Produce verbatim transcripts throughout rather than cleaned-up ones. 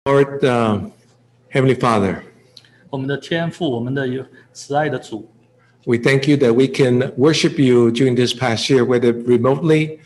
Lord, uh, Heavenly Father, 我们的天父，我们的有慈爱的主， we thank you that we can worship you during this past year, whether remotely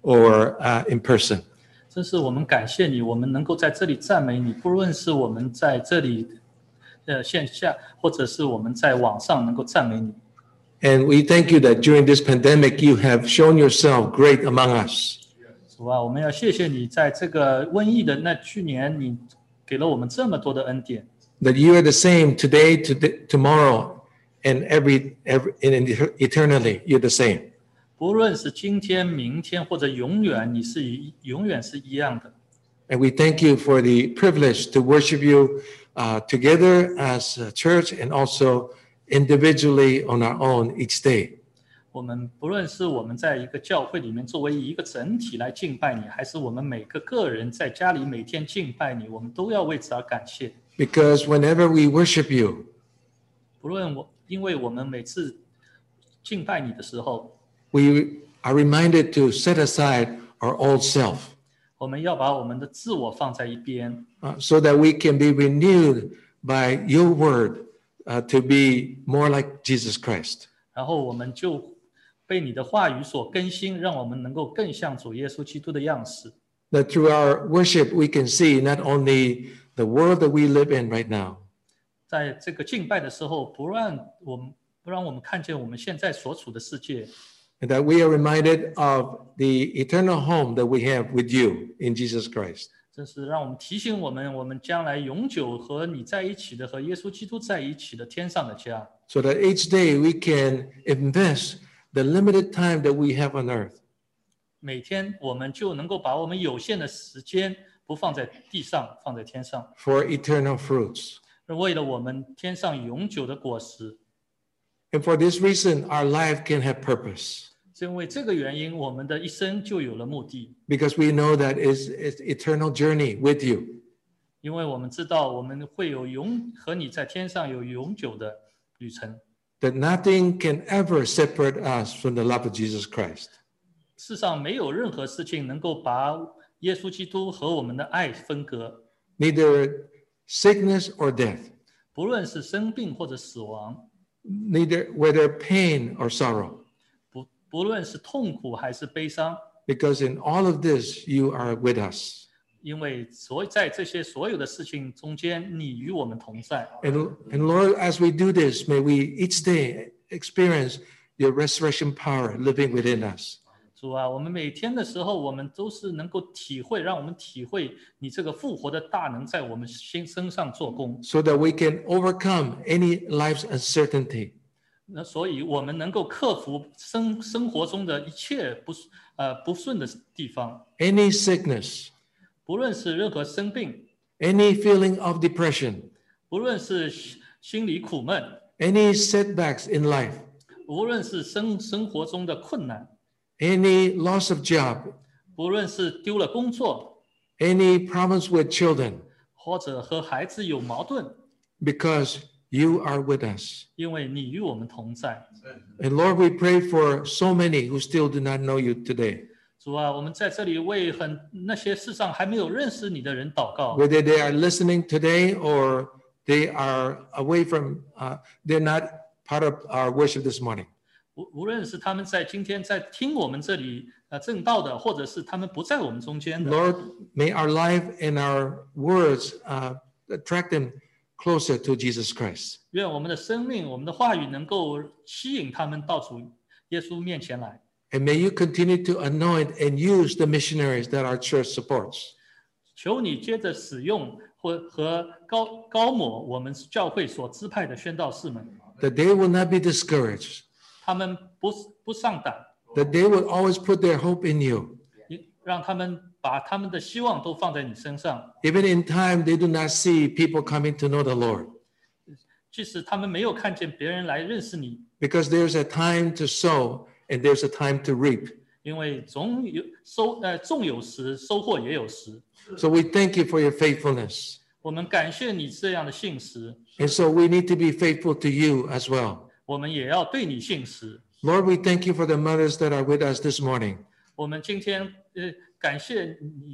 or uh, in person. 真是我们感谢你，我们能够在这里赞美你，不论是我们在这里的线下，或者是我们在网上能够赞美你。 And we thank you that during this pandemic, you have shown yourself great among us. 主啊，我们要谢谢你，在这个瘟疫的那去年，你给了我们这么多的恩典。 That you are the same today, to tomorrow, and every, every and eternally, you're the same. 不论是今天、明天或者永远，你是一永远是一样的。 And we thank you for the privilege to worship you uh, together as a church and also individually on our own each day. 我们不论是我们在一个教会里面作为一个整体来敬拜你，还是我们每个个人在家里每天敬拜你，我们都要为此而感谢。 Because whenever we worship you, 不论我，因为我们每次敬拜你的时候， we are reminded to set aside our old self 我们要把我们的自我放在一边， uh, so that we can be renewed by your word uh, to be more like Jesus Christ. 然后我们就被你的话语所更新，让我们能够更像主耶稣基督的样式。 That through our worship, we can see not only the world that we live in right now, 在这个敬拜的时候，不让我们不让我们看见我们现在所处的世界， and that we are reminded of the eternal home that we have with you in Jesus Christ. 这是让我们提醒我们，我们将来永久和你在一起的，和耶稣基督在一起的天上的家。 So that each day we can invest the limited time that we have on earth 每天我们就能够把我们有限的时间不放在地上，放在天上， for eternal fruits. 为了我们天上永久的果实。 And for this reason, our life can have purpose 因为这个原因，我们的一生就有了目的， because we know that it's it's eternal journey with you. 因为我们知道我们会有永和你在天上有永久的旅程。 That nothing can ever separate us from the love of Jesus Christ. 世上没有任何事情能够把耶稣基督和我们的爱分隔， Neither sickness or death, 不论是生病或者死亡， neither whether pain or sorrow. 不不论是痛苦还是悲伤， Because in all of this, you are with us. 因为所在这些所有的事情中间，你与我们同在。 And, and Lord, as we do this, may we each day experience your resurrection power living within us. 主啊，我们每天的时候，我们都是能够体会，让我们体会你这个复活的大能在我们心身上做工， So that we can overcome any life's uncertainty. 那所以我们能够克服生生活中的一切不呃不顺的地方， Any sickness, 不论是任何生病， any feeling of depression, 不论是心里苦闷， any setbacks in life, 无论是生生活中的困难， any loss of job, 不论是丢了工作， any problems with children, 或者和孩子有矛盾， because you are with us. 因为你与我们同在。 And Lord, we pray for so many who still do not know you today, 主啊，我们在这里为很那些世上还没有认识你的人祷告， whether they are listening today or they are away from, uh, they're not part of our worship this morning. 无无论是他们在今天在听我们这里呃正道的，或者是他们不在我们中间的， Lord, may our life and our words uh, attract them closer to Jesus Christ. 愿我们的生命、我们的话语能够吸引他们到主耶稣面前来。 And may you continue to anoint and use the missionaries that our church supports. 求你接着使用或和高高抹我们教会所支派的宣道士们， That they will not be discouraged. 他们不不上胆， That they will always put their hope in you. 让他们把他们的希望都放在你身上。 Even in time they do not see people coming to know the Lord. 即使他们没有看见别人来认识你， Because there's a time to sow and there's a time to reap. 因为总有收呃种有时，收获也有时。 So we thank you for your faithfulness. 我们感谢你这样的信实， And so we need to be faithful to you as well. 我们也要对你信实。 Lord, we thank you for the mothers that are with us this morning. 我们今天呃感谢你，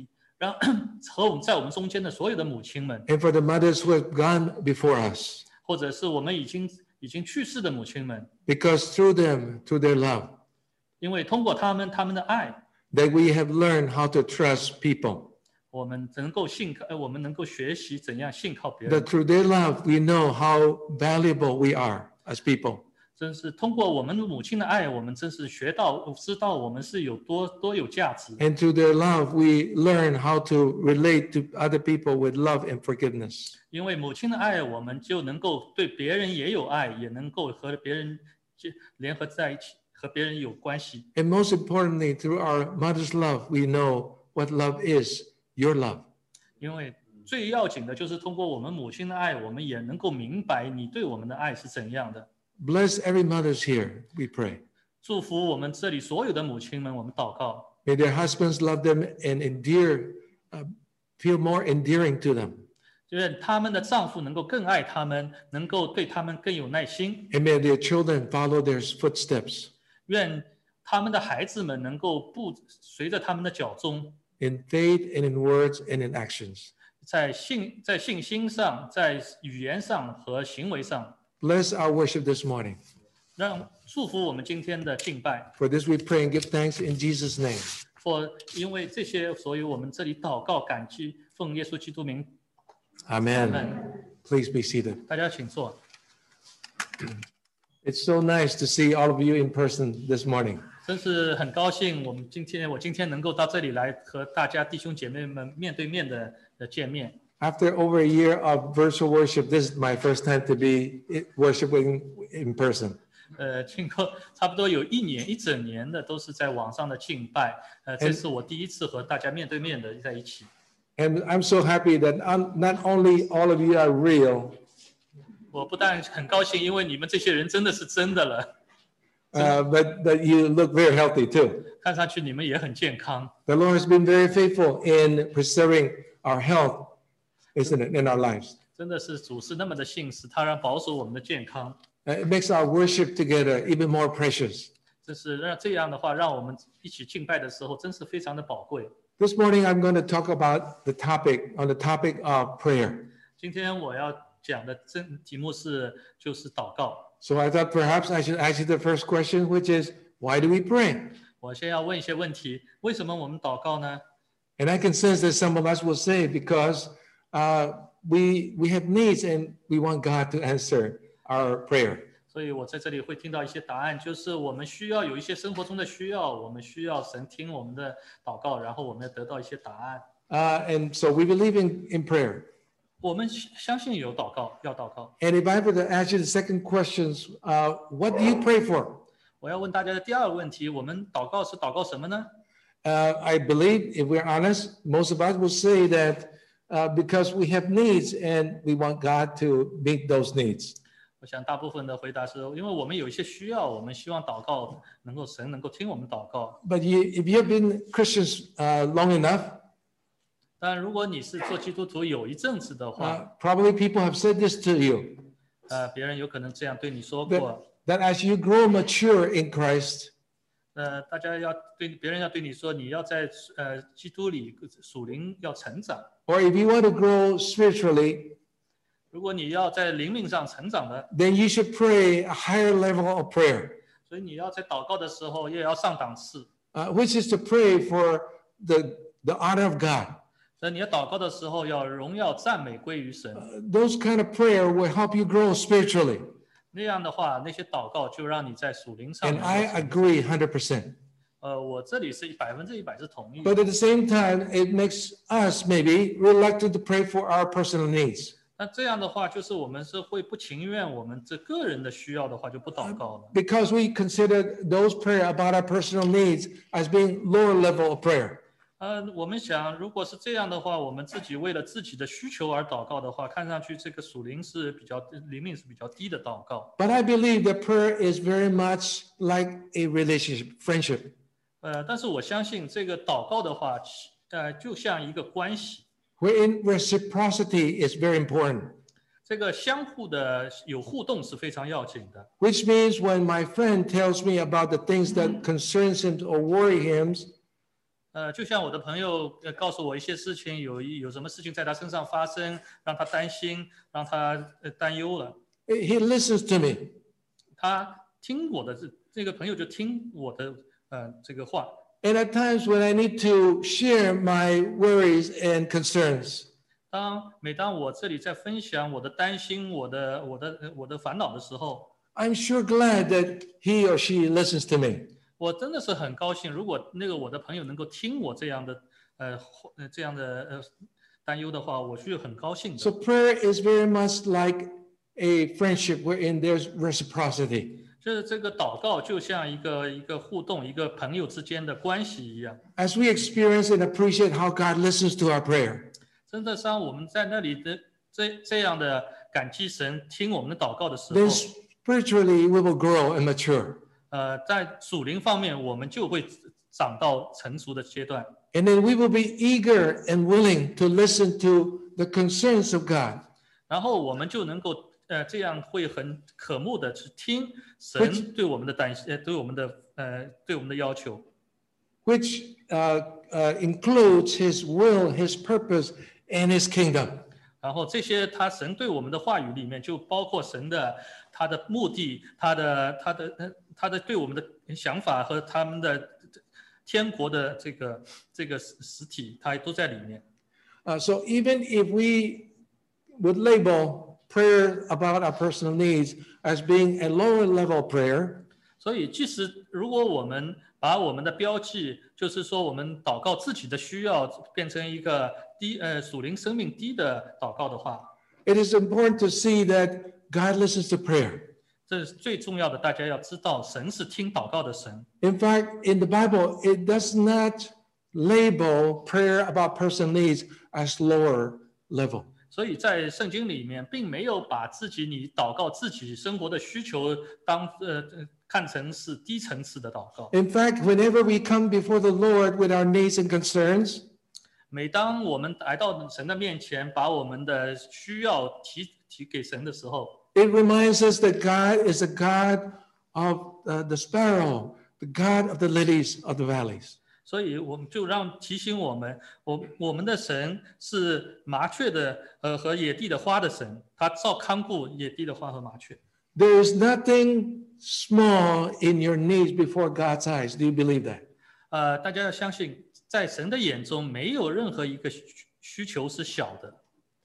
让和我们在我们中间的所有的母亲们， and for the mothers who have gone before us, 或者是我们已经已经去世的母亲们， because through them, through their love, 因为通过他们他们的爱， that we have learned how to trust people. 我们能够信靠，呃我们能够学习怎样信靠别人。 That through their love, we know how valuable we are as people. 真是通过我们母亲的爱，我们真是学到知道我们是有多多有价值。 And through their love, we learn how to relate to other people with love and forgiveness. 因为母亲的爱，我们就能够对别人也有爱，也能够和别人联合在一起，和别人有关系。 And most importantly, through our mother's love, we know what love is, your love. 因为最要紧的就是通过我们母亲的爱，我们也能够明白你对我们的爱是怎样的。 Bless every mother's here, we pray. 祝福我们这里所有的母亲们，我们祷告。 May their husbands love them and endear, uh, feel more endearing to them. 愿他们的丈夫能够更爱他们，能够对他们更有耐心。 And may their children follow their footsteps 愿他们的孩子们能够步随着他们的脚踪， in faith and in words and in actions. 在信在信心上，在语言上和行为上， Bless our worship this morning. 让祝福我们今天的敬拜。 For this we pray and give thanks in Jesus' name. 或因为这些，所以我们这里祷告感激，奉耶稣基督名。 Amen. Amen. Please be seated. 大家请坐。 It's so nice to see all of you in person this morning. 真是很高兴，我们今天我今天能够到这里来和大家弟兄姐妹们面对面的的见面。 After over a year of virtual worship, this is my first time to be worshiping in person. 呃，经过差不多有一年一整年的都是在网上的敬拜，呃，这是我第一次和大家面对面的在一起。 And I'm so happy that I'm, not only all of you are real, 我不但很高兴，因为你们这些人真的是真的了， uh, but that you look very healthy too. 看上去你们也很健康。 The Lord has been very faithful in preserving our health, isn't it, in our lives. 真的是主是那么的信实，他让保守我们的健康， Uh, It makes our worship together even more precious. 这是让这样的话，让我们一起敬拜的时候，真是非常的宝贵。 This morning, I'm going to talk about the topic, on the topic of prayer. 今天我要讲的真题目是就是祷告。 So I thought perhaps I should ask you the first question, which is, why do we pray? 我先要问一些问题：为什么我们祷告呢？ And I can sense that some of us will say, because uh, we, we have needs and we want God to answer our prayer. 所以我在这里会听到一些答案，就是我们需要有一些生活中的需要，我们需要神听我们的祷告，然后我们要得到一些答案。 Uh, and so we believe in, in prayer. 我们相信有祷告，要祷告。 And if I were to ask you the second question, uh, what do you pray for? 我要问大家的第二个问题：我们祷告是祷告什么呢？ Uh, I believe, if we're honest, most of us will say that uh, because we have needs and we want God to meet those needs. 我想大部分的回答是因为我们有一些需要，我们希望祷告能够神能够听我们祷告。 But you, if you've been Christians uh, long enough, 但如果你是做基督徒有一阵子的 uh, 话， probably people have said this to you, 呃，别人有可能这样对你说 that, 过。 that as you grow mature in Christ, 呃，大家要对别人要对你说，你要在呃基督里属灵要成长。 or if you want to grow spiritually, 如果你要在灵命上成长的， then you should pray a higher level of prayer, 所以你要在祷告的时候也要上档次。 uh, which is to pray for the, the honor of God. 所以你要祷告的时候要荣耀赞美归于神。 Uh, those kind of prayer will help you grow spiritually. 那样的话，那些祷告就让你在属灵上 And 能够 I 成长。 agree one hundred percent. 呃，我这里是百分之一百是同意。 But at the same time, it makes us maybe reluctant to pray for our personal needs 那这样的话，就是我们是会不情愿，我们这个人的需要的话就不祷告了。 because we consider those prayer about our personal needs as being lower level of prayer. 呃，我们想，如果是这样的话，我们自己为了自己的需求而祷告的话，看上去这个属灵是比较灵命是比较低的祷告。 But I believe that prayer is very much like a relationship, friendship. 呃，但是我相信这个祷告的话，呃，就像一个关系， Wherein reciprocity is very important, 这个相互的有互动是非常要紧的。 which means when my friend tells me about the things that concerns him or worry him, 呃，就像我的朋友呃告诉我一些事情，有一有什么事情在他身上发生，让他担心，让他呃担忧了。 He listens to me. 他听我的这这个朋友就听我的呃这个话。 And at times when I need to share my worries and concerns, 当每当我这里在分享我的担心、我的我的呃我的烦恼的时候， I'm sure glad that he or she listens to me. 我真的是很高兴，如果那个我的朋友能够听我这样的呃呃这样的呃担忧的话，我是很高兴的。 So prayer is very much like a friendship wherein there's reciprocity. 就是这个祷告就像一个一个互动，一个朋友之间的关系一样。 As we experience and appreciate how God listens to our prayer, 真的当我们在那里的这这样的感激神听我们的祷告的时候， then spiritually we will grow and mature. 呃，在属灵方面我们就会长到成熟的阶段。 And then we will be eager and willing to listen to the concerns of God, 然后我们就能够呃这样会很渴慕的去听 Which- 神对我们的担心，呃对我们的呃对我们的要求， which uh, uh, includes His will, His purpose, and His kingdom. 然后这些他神对我们的话语里面就包括神的他的目的，他的他的呃他的对我们的想法和他们的天国的这个这个实实体，它都在里面。 Uh, so even if we would label prayer about our personal needs as being a lower level prayer, 所以，即使如果我们把我们的标记，就是说我们祷告自己的需要，变成一个低呃属灵生命低的祷告的话， it is important to see that God listens to prayer. 这是最重要的。大家要知道，神是听祷告的神。 In fact, in the Bible, it does not label prayer about personal needs as lower level. 所以在圣经里面，并没有把自己你祷告自己生活的需求当呃呃看成是低层次的祷告。 In fact, whenever we come before the Lord with our needs and concerns, 每当我们来到神的面前，把我们的需要提提给神的时候， it reminds us that God is a God of uh, the sparrow, the God of the lilies of the valleys. 所以我们就让提醒我们，我我们的神是麻雀的呃和野地的花的神，他照看顾野地的花和麻雀。 There is nothing small in your needs before God's eyes. Do you believe that? 呃，大家要相信，在神的眼中，没有任何一个需需求是小的。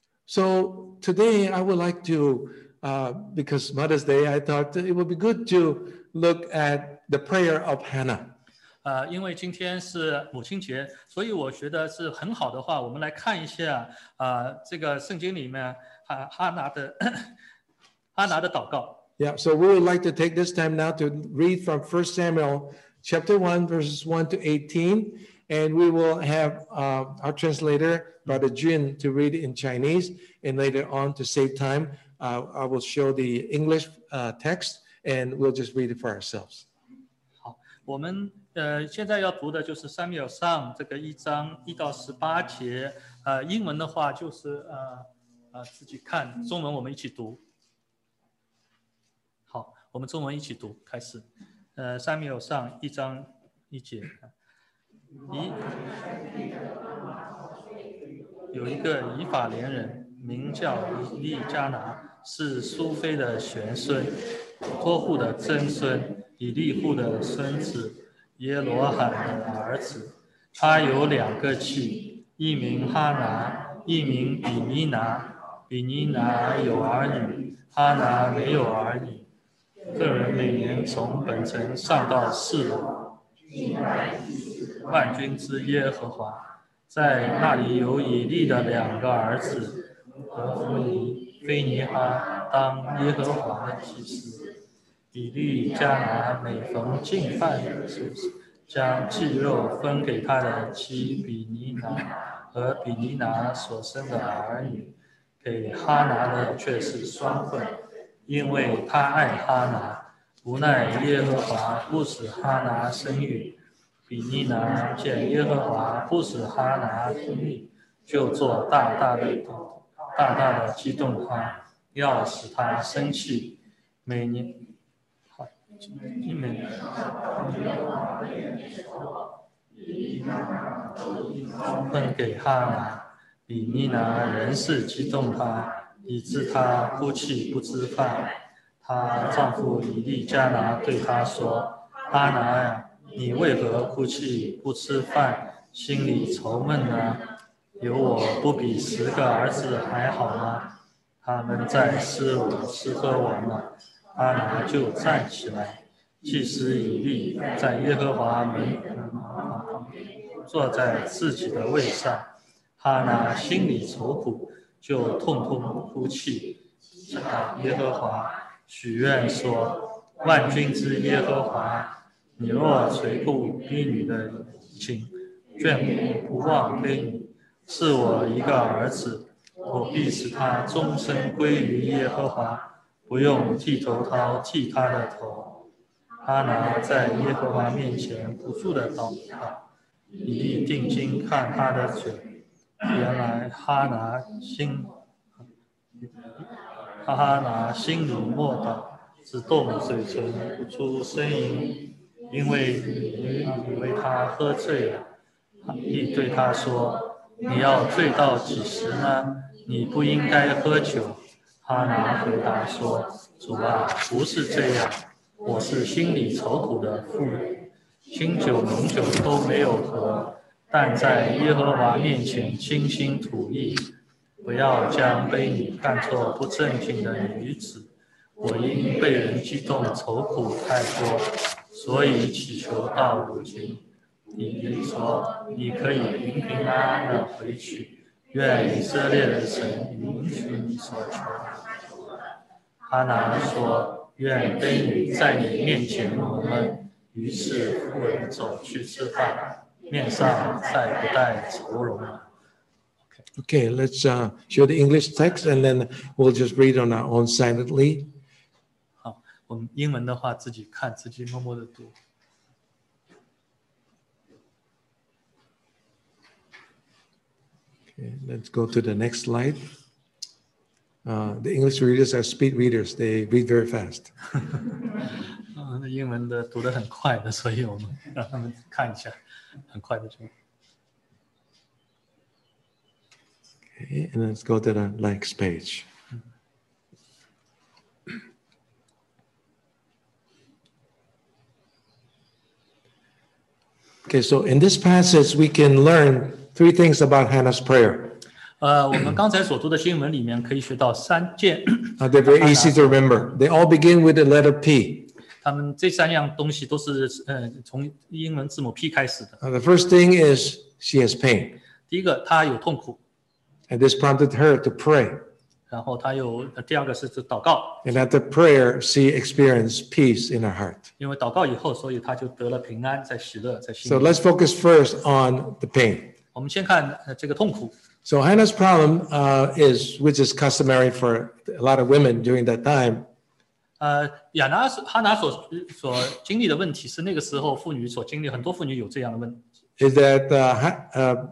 So today I would like to, uh, because Mother's Day, I thought it would be good to look at the prayer of Hannah. 呃，因为今天是母亲节，所以我觉得是很好的话，我们来看一下啊、呃，这个圣经里面哈哈拿的哈拿的祷告。 Yeah, so we would like to take this time now to read from First Samuel chapter one, verses one to eighteen. And we will have uh, our translator, Brother Jun, to read it in Chinese. And later on, to save time, uh, I will show the English uh, text and we'll just read it for ourselves. 好，我们呃现在要读的就是撒母耳上这个一章一到十八节，呃，英文的话就是呃呃自己看，中文我们一起读。好，我们中文一起读，开始。呃，撒母耳上一章一节，以有一个以法莲人，名叫以利加拿，是苏菲的玄孙，托户的曾孙，以利户的孙子，耶罗罕的儿子。他有两个妻，一名哈拿，一名比尼拿。比尼拿有儿女，哈拿没有儿女。个人每年从本城上到示罗，万军之耶和华，在那里有以利的两个儿子，和弗尼、菲尼哈当耶和华的祭司。以利加拿每逢进饭时，将祭肉分给他的妻比尼拿和比尼拿所生的儿女，给哈拿的却是双份。因为他爱哈拿，无奈耶和华不使哈拿生育。比尼拿见耶和华不使哈拿生育，就做大大的大大的激动他，要使他生气。每年，好，每分给哈拿。比尼拿仍是激动她，以致她哭泣不吃饭。她丈夫以利加拿对她说：“哈拿呀，你为何哭泣不吃饭，心里愁闷呢？有我不比十个儿子还好吗？”他们在斯鲁吃喝完了，哈拿就站起来。祭司以利在耶和华门旁坐在自己的位上，哈拿心里愁苦，就痛痛哭泣，打耶和华许愿说：“万军之耶和华，你若垂顾婢女的情，眷顾不忘卑女，赐我一个儿子，我必使他终身归于耶和华，不用剃头刀剃他的头。”哈拿在耶和华面前不住的祷告，以利定睛看他的嘴，原来哈拿心哈哈拿心里默祷，只动嘴唇不出声音，因为女以为他喝醉了。亦对他说：“你要醉到几时呢？你不应该喝酒。”哈拿回答说：“主啊，不是这样，我是心里愁苦的妇人，清酒浓酒都没有喝，但在耶和华面前倾心吐意。不要将卑女看作不正经的女子，我因被人激动愁苦太多，所以祈求到如今。”以利说：“你可以平平安安的回去，愿以色列的神允许你所求的。”哈拿说：“愿卑女在你面前蒙恩。”于是妇人走去吃饭，面上再不带愁容了。 Okay, let's uh, show the English text and then we'll just read on our own silently. 好，我们英文的话自己看，自己默默的读。 Okay, let's go to the next slide. Uh, the English readers are speed readers. They read very fast. 嗯，那英文的读得很快的，所以我们让他们看一下，很快的就。 Okay, and let's go to the next page. Okay, so in this passage, we can learn three things about Hannah's prayer. 呃，我们刚才所读的经文里面可以学到三件。 Uh, they're very easy to remember. They all begin with the letter P. 他们这三样东西都是呃从英文字母 P 开始的。 Uh, the first thing is she has pain. 第一个，她有痛苦。 And this prompted her to pray. 然后她有第二个是祷告。 And after prayer, she experienced peace in her heart. 因为祷告以后，所以她就得了平安，在喜乐，在心 So 里。 let's focus first on the pain. 我们先看呃这个痛苦。 So Hannah's problem uh, is, which is customary for a lot of women during that time, 呃，亚拿哈拿所所经历的问题是那个时候妇女所经历，很多妇女有这样的问题。 is that uh, ha- uh,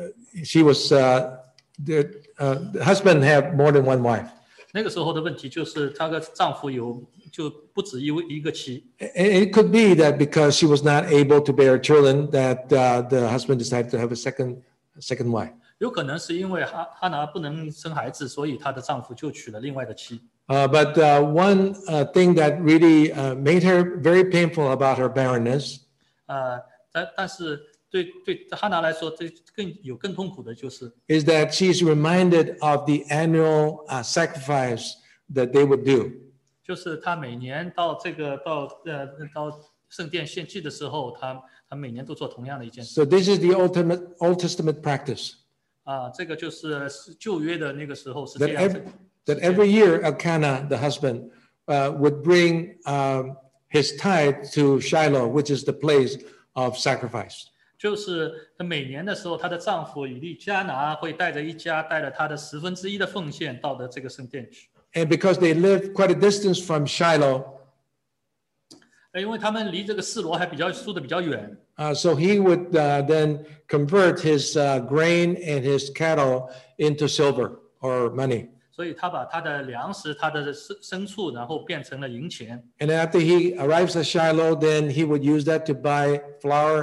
she was, uh, the, uh, the husband had more than one wife. 那个时候的问题就是她的丈夫有就不止一位一个妻。 And it could be that because she was not able to bear children, that uh, the husband decided to have a second, a second wife. 有可能是因为哈哈拿不能生孩子，所以她的丈夫就娶了另外的妻。 Uh, but uh, one uh, thing that really uh, made her very painful about her barrenness 呃，但但是对对哈拿来说，这更有更痛苦的就是， is that she's reminded of the annual uh, sacrifice that they would do. 就是她每年到这个到呃到圣殿献祭的时候，她她每年都做同样的一件事。 So this is the ultimate Old Testament practice 啊，这个就是旧约的那个时候是这 that 样 every, 子。 that every year Elkanah, the husband, uh, would bring um, his tithe to Shiloh, which is the place of sacrifice. 就是她每年的时候，她的丈夫以利加拿会带着一家，带着他的十分之一的奉献到的这个圣殿去。 And because they lived quite a distance from Shiloh, 呃因为他们离这个示罗还比较住的比较远， uh, so he would uh, then convert his uh, grain and his cattle into silver or money. 所以他把他的粮食、他的牲牲畜，然后变成了银钱。 And after he arrives at Shiloh, then he would use that to buy flour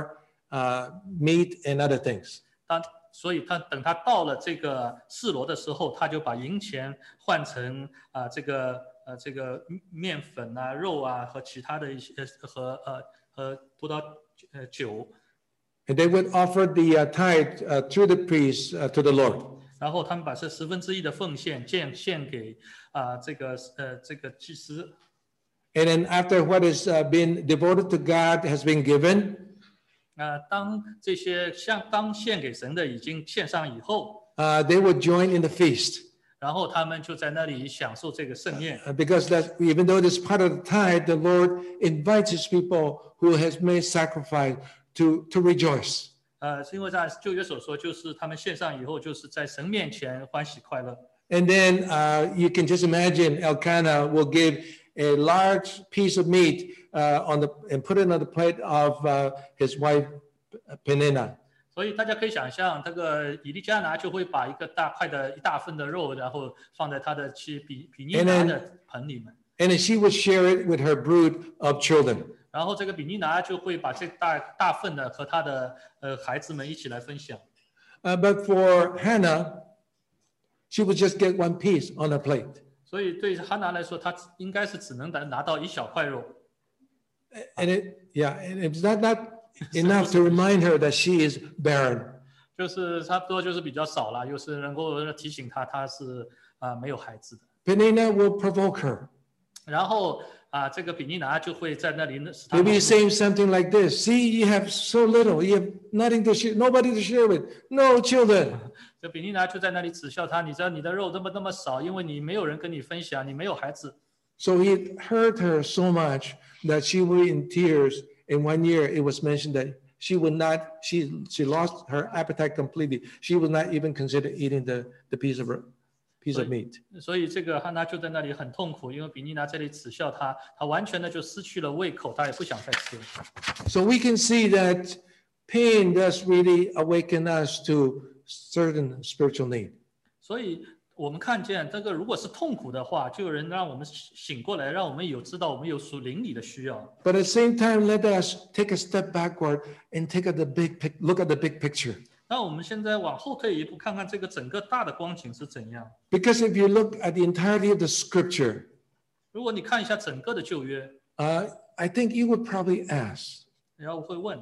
uh, meat and other things. 当所以他等他到了这个示罗的时候，他就把银钱换成啊、呃、这个呃这个面粉啊、肉啊和其他的一些和呃和葡萄呃酒。 And they would offer the uh, tithe uh, through the priests uh, to the Lord. 然后他们把这十分之一的奉献献献给啊、呃、这个呃这个祭司。 And then after what has uh, been devoted to God has been given, 啊、呃，当这些像当献给神的已经献上以后， uh, they would join in the feast. 然后他们就在那里享受这个盛宴。 Uh, because that even though it is part of the tithe, the Lord invites His people who has made sacrifice to to rejoice. 呃，是因为在旧约所说，就是他们献上以后，就是在神面前欢喜快乐。 And then uh, you can just imagine Elkanah will give a large piece of meat uh, on the and put it on the plate of uh, his wife Peninnah. 所以大家可以想象，这个以利加拿就会把一个大块的一大份的肉，然后放在他的妻比比尼拿的盆里面。 And then she would share it with her brood of children. 然后这个比尼拿就会把这大大份的和他的呃孩子们一起来分享。 Uh, but for Hannah, she would just get one piece on her plate. 所以对哈拿来说，他应该是只能拿拿到一小块肉。 And it, yeah, and it's not, not enough to remind her that she is barren. 就是差不多就是比较少了，又是能够提醒他他是啊、呃、没有孩子的。 Peninnah will provoke her. 然后啊、这个比尼拿就会在那里使他 Maybe saying something like this: "See, you have so little. You have nothing to share, nobody to share with. No children." 这比尼拿就在那里耻笑他，你知道你的肉那么那么少，因为你没有人跟你分享，你没有孩子。 So it hurt her so much that she was in tears. In one year, it was mentioned that she would not. She she lost her appetite completely. She would not even consider eating the the piece of piece of meat. 所以这个哈拿就在那里很痛苦，因为比尼拿这里耻笑他，他完全的就失去了胃口，他也不想再吃。 So we can see that pain does really awaken us to certain spiritual need. 所以我们看见这个，如果是痛苦的话，就有人让我们醒过来，让我们有知道我们有属灵里的需要。 But at the same time, let us take a step backward and take a the big pic, look at the big picture. 那我们现在往后退一步，看看这个整个大的光景是怎样。 Because if you look at the entirety of the scripture, 如果你看一下整个的旧约， uh, I think you would probably ask, 然后我会问，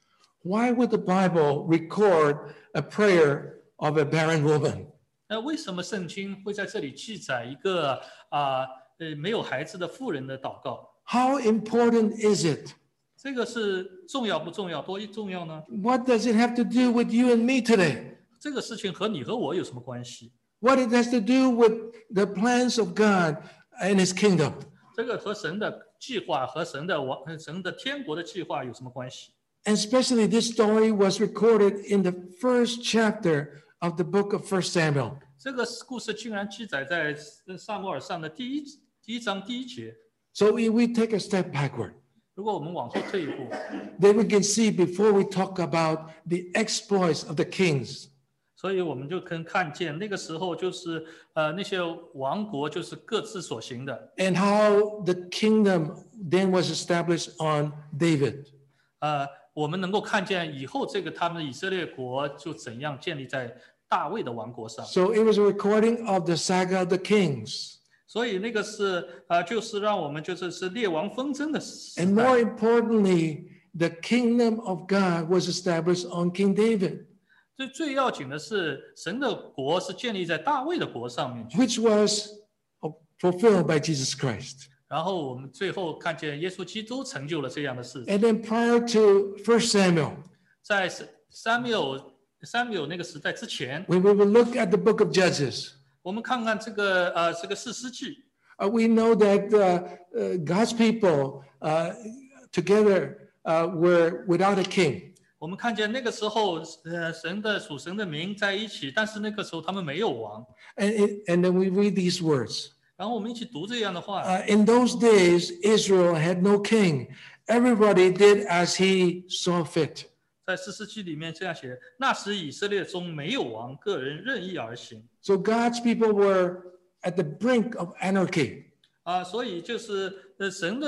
why would the Bible record a prayer of a barren woman? 那为什么圣经会在这里记载一个啊呃没有孩子的妇人的祷告？ How important is it? 这个是重要不重要？多重要呢？ What does it have to do with you and me today? 这个事情和你和我有什么关系？ What it has to do with the plans of God and His kingdom? 这个和神的计划和神的王、神的天国的计划有什么关系？ And especially this story was recorded in the first chapter of the book of First Samuel. 这个故事竟然记载在撒母耳上的第一第一章第一节。 So if we take a step backward, 如果我们往后退一步， then we can see before we talk about the exploits of the kings, 所以我们就可以看见那个时候就是呃那些王国就是各自所行的， and how the kingdom then was established on David. 呃，我们能够看见以后这个他们以色列国就怎样建立在大卫的王国上。 So it was a recording of the saga of the kings. 所以那个是呃，就是让我们就是是列王纷争的时 And 代。 more importantly, the kingdom of God was established on King David, 最最要紧的是，神的国是建立在大卫的国上面去。 which was fulfilled by Jesus Christ. 然后我们最后看见耶稣基督成就了这样的事情。 And then prior to First Samuel, 在撒母耳撒母耳那个时代之前， when we will look at the book of Judges, 我们看看这个呃这个士师记， uh, we know that uh, uh, God's people uh, together uh, were without a king. 我们看见那个时候呃神的属神的民在一起，但是那个时候他们没有王。 And, it, and then we read these words. 然后我们一起读这样的话。 Uh, in those days, Israel had no king. Everybody did as he saw fit. 在士师记里面这样写：那时以色列中没有王，个人任意而行。 So God's people were at the brink of anarchy. 啊，所以就是呃神的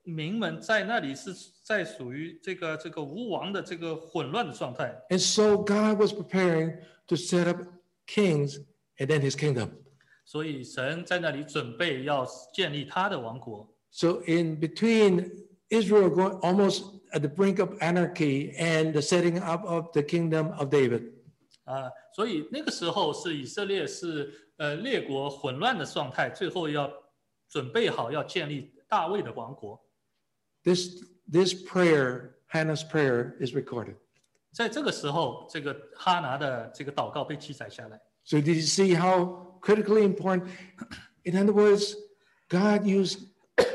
民们在那里是在属于这个这个无王的这个混乱的状态。 And so God was preparing to set up kings and then his kingdom. 所以神在那里准备要建立他的王国。 So in between Israel going almost at the brink of anarchy and the setting up of the kingdom of David. 啊，所以那个时候是以色列是呃列国混乱的状态，最后要准备好要建立大卫的王国。 This, this prayer, Hannah's prayer, is recorded. 在这个时候，这个哈拿的这个祷告被记载下来。 So did you see how critically important? In other words, God used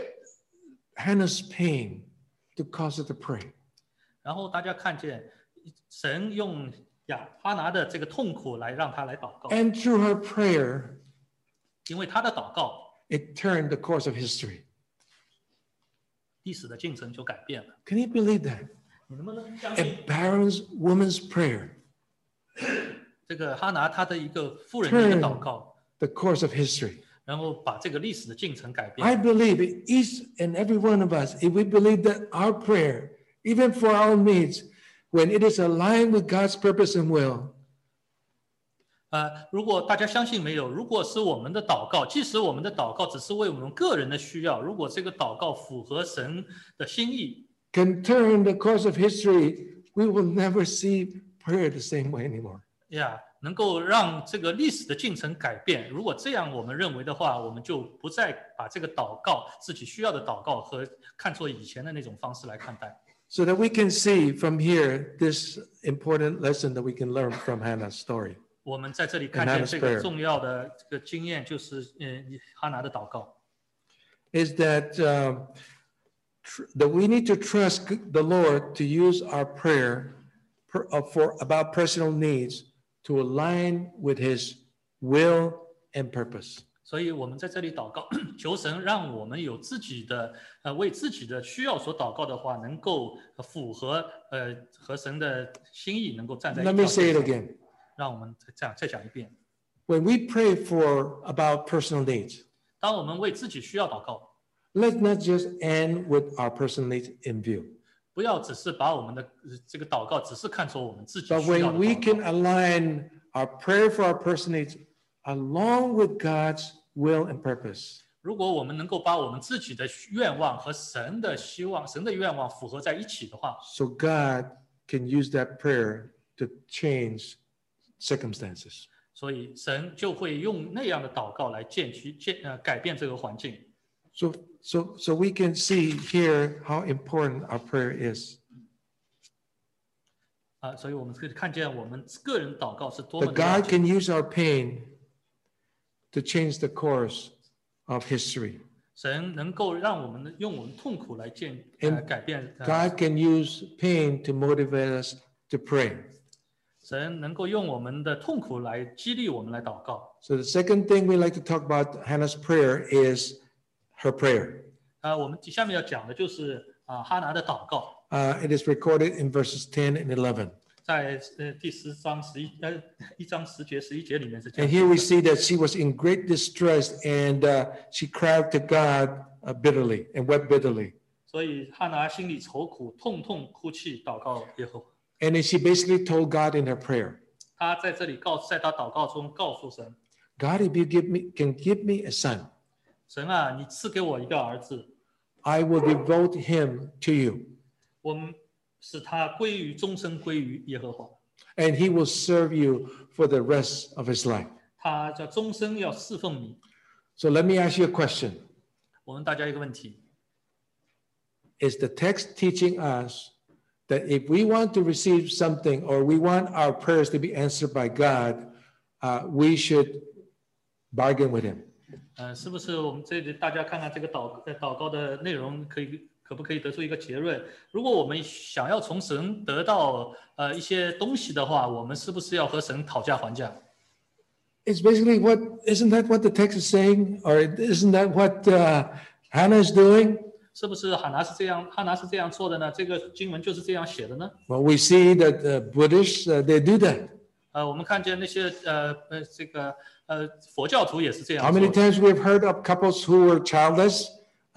Hannah's pain to cause her to pray. 然后大家看见神用呀哈拿的这个痛苦来让他来祷告， And through her prayer, 因为他的祷告， it turned the course of history. 历史的进程就改变了。 Can you believe that? 你能不能相 A 信 barren woman's prayer 这个哈拿他的一个妇人的一个祷告， the course of history? 然后把这个历史的进程改 I 变？ believe each and every one of us, if we believe that our prayer, even for our needs, when it is aligned with God's purpose and will, 呃，如果大家相信没有，如果是我们的祷告，即使我们的祷告只是为我们个人的需要，如果这个祷告符合神的心意， can turn the course of history, we will never see prayer the same way anymore. 呀，能够让这个历史的进程改变。如果这样我们认为的话，我们就不再把这个祷告自己需要的祷告和看作以前的那种方式来看待。 So that we can see from here this important lesson that we can learn from Hannah's story. 我们在这里看见这个重要的这个经验，就是嗯哈拿的祷告。 Is that um, tr- that we need to trust the Lord to use our prayer per, uh, for about personal needs to align with His will and purpose. 所以我们在这里祷告，求神让我们有自己的呃为自己的需要所祷告的话，能够符合呃和神的心意，能够站在一 Let 条 me say 线 it 上。 again. 让我们这样再讲一遍： When we pray for about personal needs, 当我们为自己需要祷告， let's not just end with our personal needs in view. 不要只是把我们的呃这个祷告只是看作我们自己 But 需要 when 的 we 祷 can 告。 align our prayer for our personal needs along with God's will and purpose, 如果我们能够把我们自己的愿望和神的希望、神的愿望符合在一起的话， so God can use that prayer to change circumstances. 所以神就会用那样的祷告来建去建呃改变这个环境。 So, so, so we can see here how important our prayer is. 啊，所以我们可以看见我们个人祷告是多么 That 的要 God 紧。 can use our pain to change the course of history. 神能够让我们用我们痛苦来建呃 And 改变、呃 God can use pain to motivate us to pray. 神能够用我们的痛苦来激励我们来祷告。 So the second thing we like to talk about Hannah's prayer is her prayer. 啊，我们下面要讲的就是啊哈拿的祷告， Uh, it is recorded in verses ten and eleven. 在呃第十章十一呃一章十节十一节里面是这 And 样 here we 写的。 see that she was in great distress and uh, she cried to God uh, bitterly and wept bitterly. 所以哈拿心里愁苦，痛痛哭泣，祷告耶和华。 And then she basically told God in her prayer, 他在这里告在他祷告中告诉神， God, if you give me, can give me a son, 神啊，你赐给我一个儿子， I will devote him to you, 我们使他归于终身归于耶和华， and he will serve you for the rest of his life. 他叫终身要侍奉你。 So let me ask you a question. 我问大家一个问题： Is the text teaching us that if we want to receive something or we want our prayers to be answered by God, uh, we should bargain with him? 呃，是不是我们这里大家看看这个祷呃祷告的内容，可以可不可以得出一个结论？如果我们想要从神得到呃一些东西的话，我们是不是要和神讨价还价？ It's basically what, isn't that what the text is saying? Or isn't that what uh, Hannah is doing? 是不是哈拿是这样，哈拿是这样做的呢？这个经文就是这样写的呢？ Well, we see that the Buddhists, uh, they do that. 呃，我们看见那些呃呃这个呃佛教徒也是这样 How 做 many 的。 times we've heard of couples who were childless,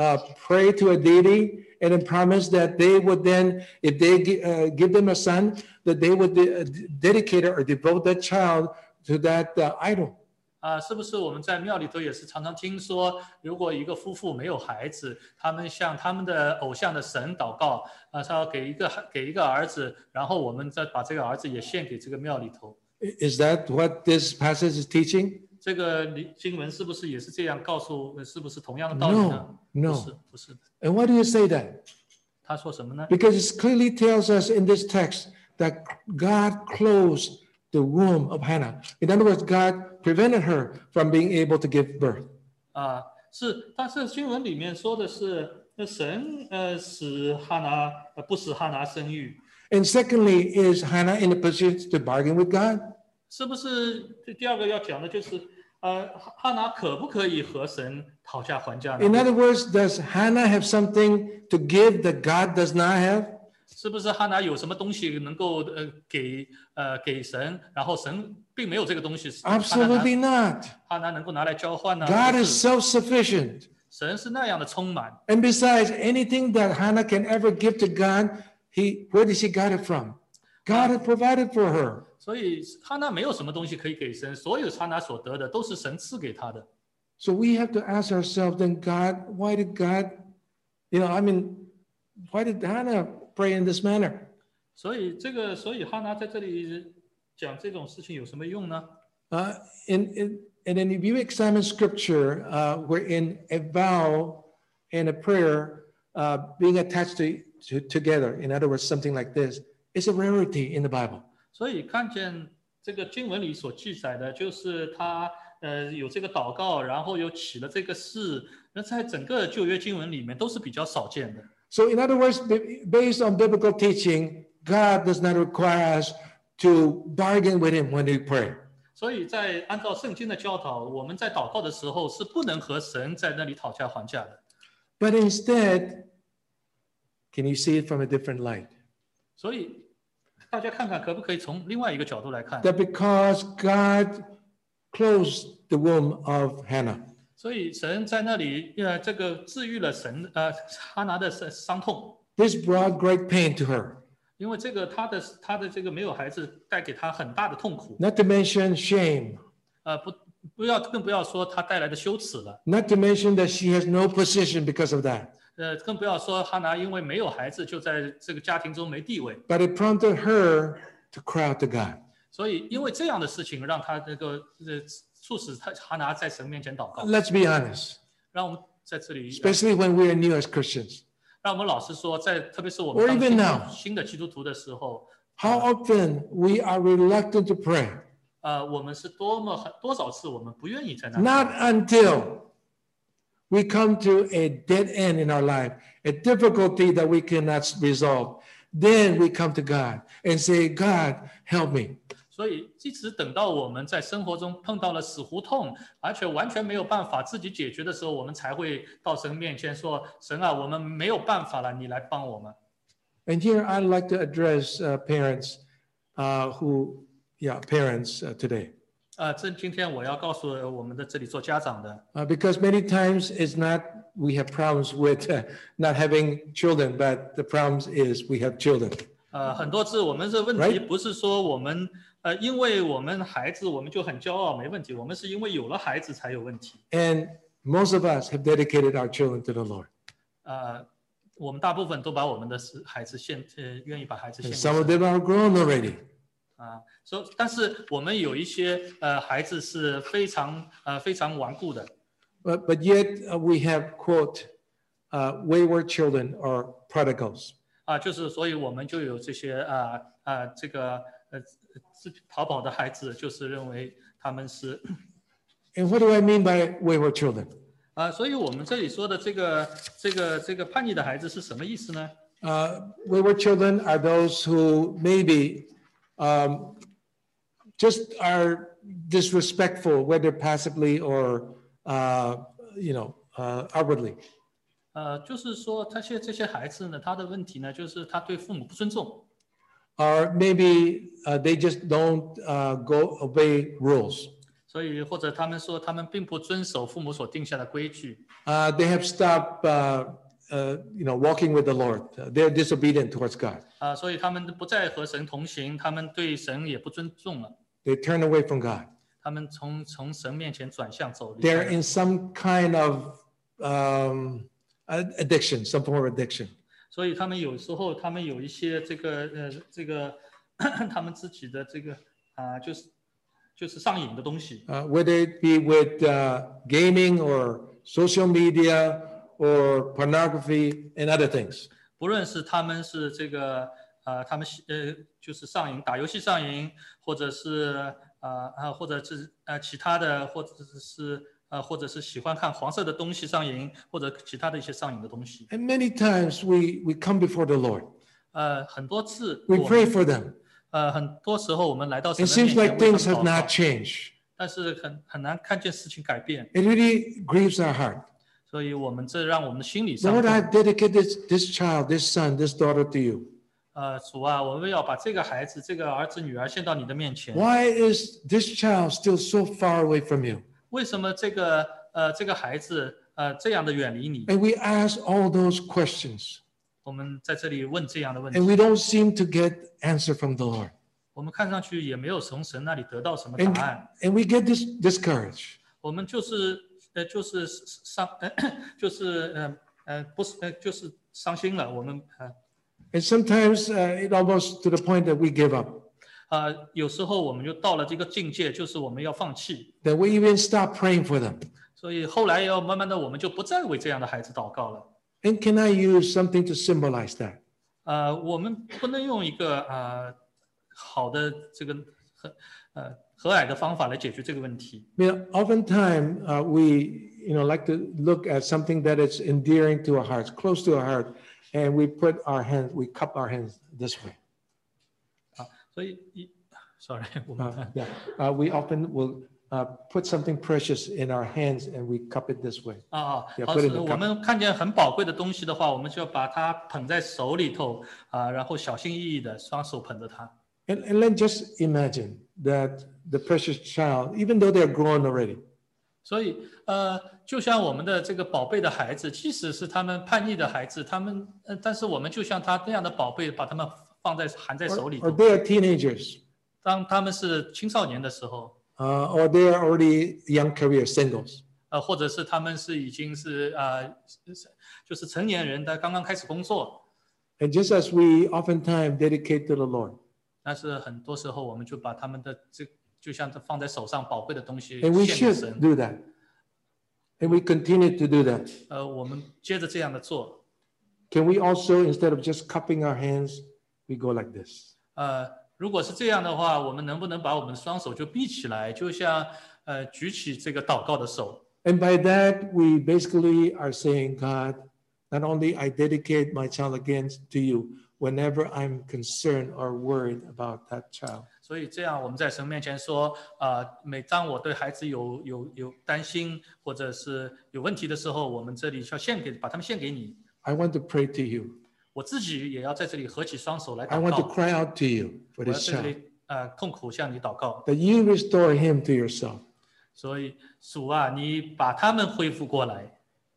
uh, pray to a deity and then promise that they would then, if they gi- uh, give them a son, that they would de- dedicate or devote that child to that uh, idol. 啊，是不是我们在庙里头也是常常听说，如果一个夫妇没有孩子，他们向他们的偶像的神祷告，啊，他要给一个给一个儿子，然后我们再把这个儿子也献给这个庙里头。 Is that what this passage is teaching? 这个经文是不是也是这样告诉？是不是同样的道理呢？ No, no. 不是，不是的。 And why do you say that? 他说什么呢？ Because it clearly tells us in this text that God closed the womb of Hannah. In other words, God prevented her from being able to give birth. 啊，是，但是经文里面说的是，那神呃使哈拿呃不使哈拿生育， And secondly, is Hannah in a position to bargain with God? 是不是？这第二个要讲的就是，呃，哈哈拿可不可以和神讨价还价呢？ In other words, does Hannah have something to give that God does not have? 是不是哈拿有什么东西能够呃给呃给神，然后神并没有这个东西，哈拿 Absolutely not. 哈拿能够拿来交换呢？ God 不 is 是 self-sufficient. 神是那样的充满。 And besides, anything that Hannah can ever give to God, he where did she got it from? God had provided for her. 所以哈拿没有什么东西可以给神，所有哈拿所得的都是神赐给他的。 So we have to ask ourselves, then God, why did God, you know, I mean, why did Hannah pray in this manner? 所以这个，所以哈拿在这里讲这种事情有什么用呢？ Uh, in, in, and then if you examine scripture, uh, wherein a vow and a prayer uh, being attached to, to together, in other words, something like this, is a rarity in the Bible. 所以看见这个经文里所记载的，就是他呃有这个祷告，然后又起了这个誓，那在整个旧约经文里面都是比较少见的。 So in other words, b- based on biblical teaching, God does not require us to bargain with him when we pray. 所以在按照圣经的教导，我们在祷告的时候是不能和神在那里讨价还价的。 But instead, can you see it from a different light? 所以大家看看可不可以从另外一个角度来看？ That because God closed the womb of Hannah, 所以神在那里呃这个治愈了神呃哈拿的伤伤痛， this brought great pain to her. 因为这个他的他的这个没有孩子带给他很大的痛苦， Not to mention shame. 呃不不要更不要说他带来的羞耻了， Not to mention that she has no position because of that. 呃更不要说哈拿因为没有孩子就在这个家庭中没地位， But it prompted her to cry out to God. 所以因为这样的事情让他这个呃促使他哈拿在神面前祷告。 Let's be honest, 让我们在这里，呃 especially when we are new as Christians. 让我们老实说，在特别是我们 Or 当 even 新 now. 新的基督徒的时候， How often we are reluctant to pray? 呃，我们是多么很多少次我们不愿意在那里 Not until we come to a dead end in our life, a difficulty that we cannot resolve. Then we come to God and say, God, help me. 所以一直等到我们在生活中碰到了死胡同，而且完全没有办法自己解决的时候，我们才会到神面前说：“神啊，我们没有办法了，你来帮我们。” And here I'd like to address uh, parents uh, who, yeah, parents uh, today. 呃，这今天我要告诉我们的这里做家长的， Uh, because many times it's not we have problems with uh, not having children, but the problems is we have children. 呃，很多次我们这问题 Right. 不是说我们呃，因为我们孩子我们就很骄傲没问题，我们是因为有了孩子才有问题。 And most of us have dedicated our children to the Lord. 呃，我们大部分都把我们的孩子献，呃，愿意把孩子献 And 给 some of 神 them are grown already. 啊。所以，但是我们有一些呃孩子是非常呃非常顽固的， But, but yet uh, we have, quote, uh, wayward children or prodigals. 啊，就是所以我们就有这些啊啊这个呃自逃跑的孩子，就是认为他们是 And what do I mean by wayward children? 啊，所以我们这里说的这个这个这个叛逆的孩子是什么意思呢？ Uh, wayward children are those who maybe um, just are disrespectful, whether passively or, uh, you know, uh, outwardly. 呃，就是说，他现在这些孩子呢，他的问题呢，就是他对父母不尊重， Or maybe uh, they just don't uh, go obey rules. 所以或者他们说他们并不遵守父母所定下的规矩， Uh, they have stopped, uh, uh, you know, walking with the Lord. Uh, they're disobedient towards God. 啊、所以他们不再和神同行，他们对神也不尊重了， They turn away from God. 他们从从神面前转向走离 They're 开了。 in some kind of um, ad- addiction, some form of addiction. 所以他们有时候他们有一些这个呃这个他们自己的这个啊、就是就是上瘾的东西， Uh, whether it be with uh, gaming or social media or pornography and other things. 不论是他们是这个呃他们呃就是上瘾打游戏上瘾，或者是呃啊或者是呃其他的，或者是呃或者是喜欢看黄色的东西上瘾，或者其他的一些上瘾的东西。 And many times we, we come before the Lord. 呃很多次 We 我 pray 们 for them. 呃很多时候我们来到神 It 的面 seems 前 like 为他们 things have 祷 not 告， changed. 但是很很难看见事情改变， It really grieves our heart. 所以我们这让我们的心里伤 Lord, 痛。 I dedicate this, this child, this son, this daughter to you. 呃，主啊，我们要把这个孩子、这个儿子、女儿献到你的面前。 Why is this child still so far away from you? 为什么这个呃这个孩子呃这样的远离你？ And we ask all those questions, 我们在这里问这样的问 and 题， we don't seem to get answer from the Lord. 我们看上去也没有从神那里得到什么 And, 答案， and we get this discouraged. 我们就是呃就是伤呃就是呃呃不是呃就是伤心了，我们呃 And sometimes uh, it almost to the point that we give up, 呃有时候我们就到了这个境界，就是我们要放弃， that we even stop praying for them. 所以后来要慢慢的我们就不再为这样的孩子祷告了。 And can I use something to symbolize that? 呃，我们不能用一个呃好的这个和呃和蔼的方法来解决这个问题。 You know, oftentimes uh, we, you know, like to look at something that is endearing to our hearts, close to our heart, and we put our hands, we cup our hands this way. 啊，所以一 ，sorry，我们 Uh, yeah, uh, we often will uh, put something precious in our hands and we cup it this way. 啊啊， Yeah, 好 put it 是 in the 我 cup. 们看见很宝贵的东西的话，我们就把它捧在手里头啊，然后小心翼翼的双手捧着它。 And, and let's just imagine that the precious child, even though they're grown already, 所以呃，就像我们的这个宝贝的孩子，即使是他们叛逆的孩子，他们呃，但是我们就像他那样的宝贝，把他们放在含在 or, 手里 or 头。 they are teenagers, 当他们是青少年的时候， uh, or they are already young career singles. 呃，或者是他们是已经是呃，是就是成年人，他刚刚开始工作， And just as we oftentimes dedicate to the Lord, 但是很多时候我们就把他们的这就像放在手上宝贵的东西 and we 献给 should 神， do that. And we continue to do that. 呃，我们接着这样的做， Can we also, instead of just cupping our hands, we go like this? 呃，如果是这样的话，我们能不能把我们的双手就闭起来，就像呃举起这个祷告的手？ And by that, we basically are saying, God, not only I dedicate my child again to you whenever I'm concerned or worried about that child. 所以这样我们在神面前说，啊、每当我对孩子有有有担心或者是有问题的时候，我们这里要献给把他们献给你。 I want to pray to you. 我自己也要在这里合起双手来 I 祷 want to 告， cry out to you for 我要 this 在这 child, 里呃痛苦向你祷告。 that you restore him to yourself. 所以主啊，你把他们恢复过来，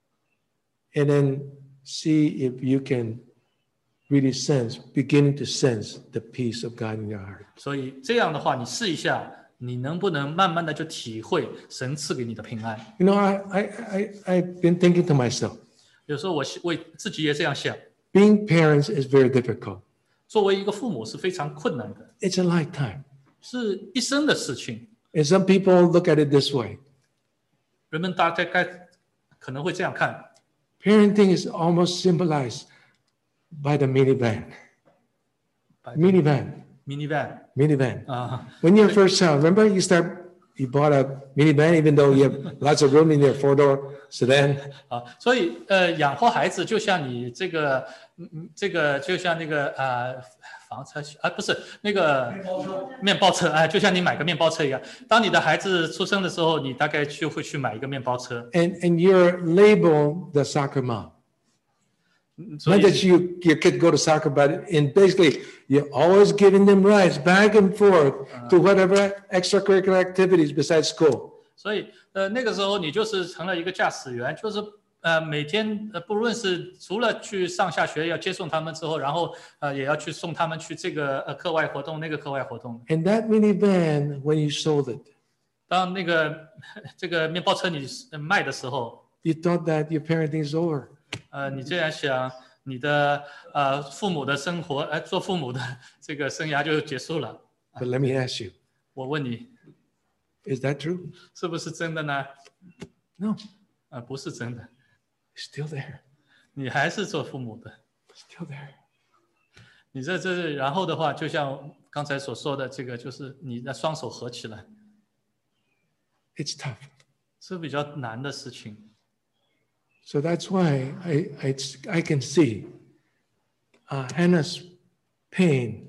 And then see if you can really sense, beginning to sense the peace of God in your heart. 所以这样的话，你试一下，你能不能慢慢的就体会神赐给你的平安？ You know, I, I, I, I've been thinking to myself, 有时候我为自己也这样想， being parents is very difficult. 作为一个父母是非常困难的， It's a lifetime. 是一生的事情。 And some people look at it this way. 人们大概可能会这样看， Parenting is almost symbolized by the minivan. Minivan, minivan minivan. 啊， When you're first child, remember you start, you bought a minivan even though you have lots of room in your four-door sedan. 啊，所以呃，养活孩子就像你这个，嗯嗯，这个就像那个呃，房车啊，不是那个面包车，哎，就像你买个面包车一样。当你的孩子出生的时候，你大概就会去买一个面包车， And, and you're labeled the soccer mom. 所 Not 以 that you your kid go to soccer, but in basically you're always giving them rides back and forth to whatever extracurricular activities besides school. 所以呃那个时候你就是成了一个驾驶员，就是呃每天呃不论是除了去上下学要接送他们之后，然后呃也要去送他们去这个呃课外活动那个课外活动。 And that minivan, when you sold it, 当那个这个面包车你卖的时候， you thought that your parenting is over. 呃你这样想，你的呃父母的生活，呃做父母的这个生涯就结束了。 But let me ask you, 我问你， is that true? 是不是真的呢？ No, 呃不是真的， it's still there. 你还是做父母的。 Still there. 你这这然后的话，就像刚才所说的，这个就是你的双手合起来， It's tough. 是比较难的事情。 So that's why I, I, I can see uh, Hannah's pain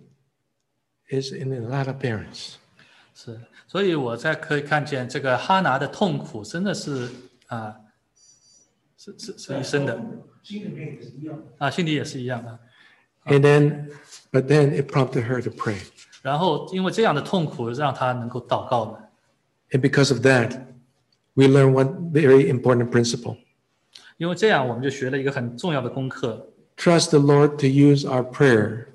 is in a lot of parents. 是，所以我才可以看见这个哈拿的痛苦，真的是啊、是是是一生的啊，心里也是一样的。 And then, but then it prompted her to pray. 然后因为这样的痛苦，让他能够祷告的。 And because of that, we learn one very important principle. 因为这样，我们就学了一个很重要的功课， Trust the Lord to use our prayer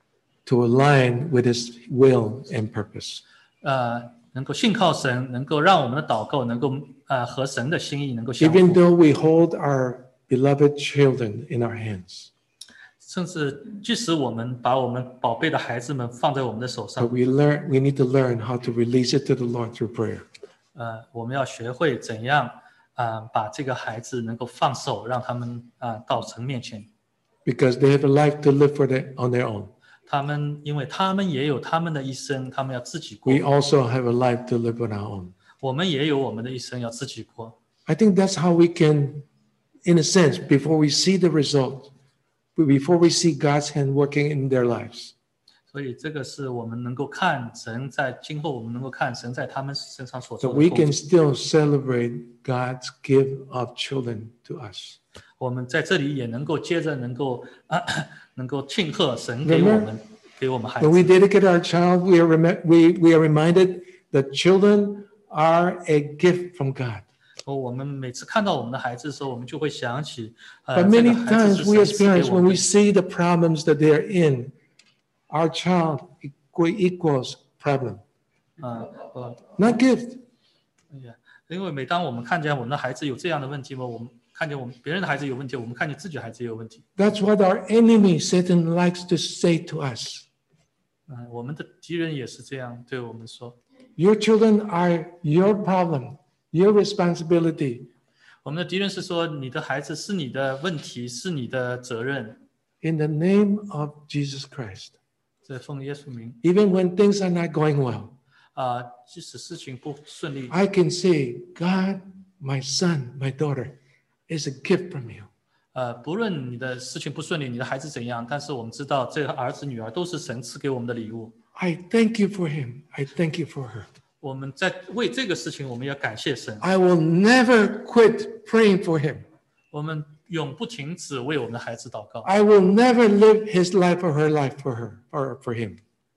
to align with His will and purpose. 呃，能够信靠神，能够让我们的祷告能够呃和神的心意能够相 Even 符。 though we hold our beloved children in our hands, 甚至即使我们把我们宝贝的孩子们放在我们的手 but 上， we learn, we need to learn how to release it to the Lord through prayer. 呃，我们要学会怎样啊、呃把这个孩子能够放手，让他们啊、呃到神面前。 Because they have a life to live for their, on their own. 他们因为他们也有他们的一生，他们要自己过 We。also have a life to live on our own. 我们也有我们的一生要自己过。 I think that's how we can, in a sense, before we see the result, before we see God's hand working in their lives, 所以这个是我们能够看神在今后，我们能够看神在他们身上所 so 做 we 的工 can 作。 still celebrate God's gift of children to us. 我们在这里也能够接着能够啊，能够庆贺神给我们给我们孩 When we 子。 dedicate our child, we are, rem- we, we are reminded that children are a gift from God. 我们每次看到我们的孩子的时候，我们就会想起，呃， But 这 many 个孩子 times 是 we 神 as 赐给 parents, 我 when 们 we see the problems that they are in, our child equ- equals problem, 啊，呃， not gift. 哎呀，因为每当我们看见我们的孩子有这样的问题嘛，我们看见我们别人的孩子有问题，我们看见自己的孩子也有问题。 That's what our enemy, Satan, likes to say to us. 嗯，我们的敌人也是这样对我们说。 Your children are your problem, your responsibility. 我们的敌人是说，你的孩子是你的问题，是你的责任。 In the name of Jesus Christ, 这奉耶稣名 even when things are not going well, 啊、即使事情不顺利， I can say, God, my son, my daughter, is a gift from you. 呃，不论你的事情不顺利，你的孩子怎样，但是我们知道，这个儿子女儿都是神赐给我们的礼物。 I thank you for him. I thank you for her. 我们在为这个事情，我们要感谢神。 I will never quit praying for him. 我们永不停止为我们的孩子祷告。 I will never live his life or her life for her or for him.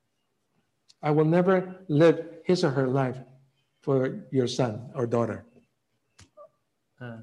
I will never live his or her life for your son or daughter. 嗯，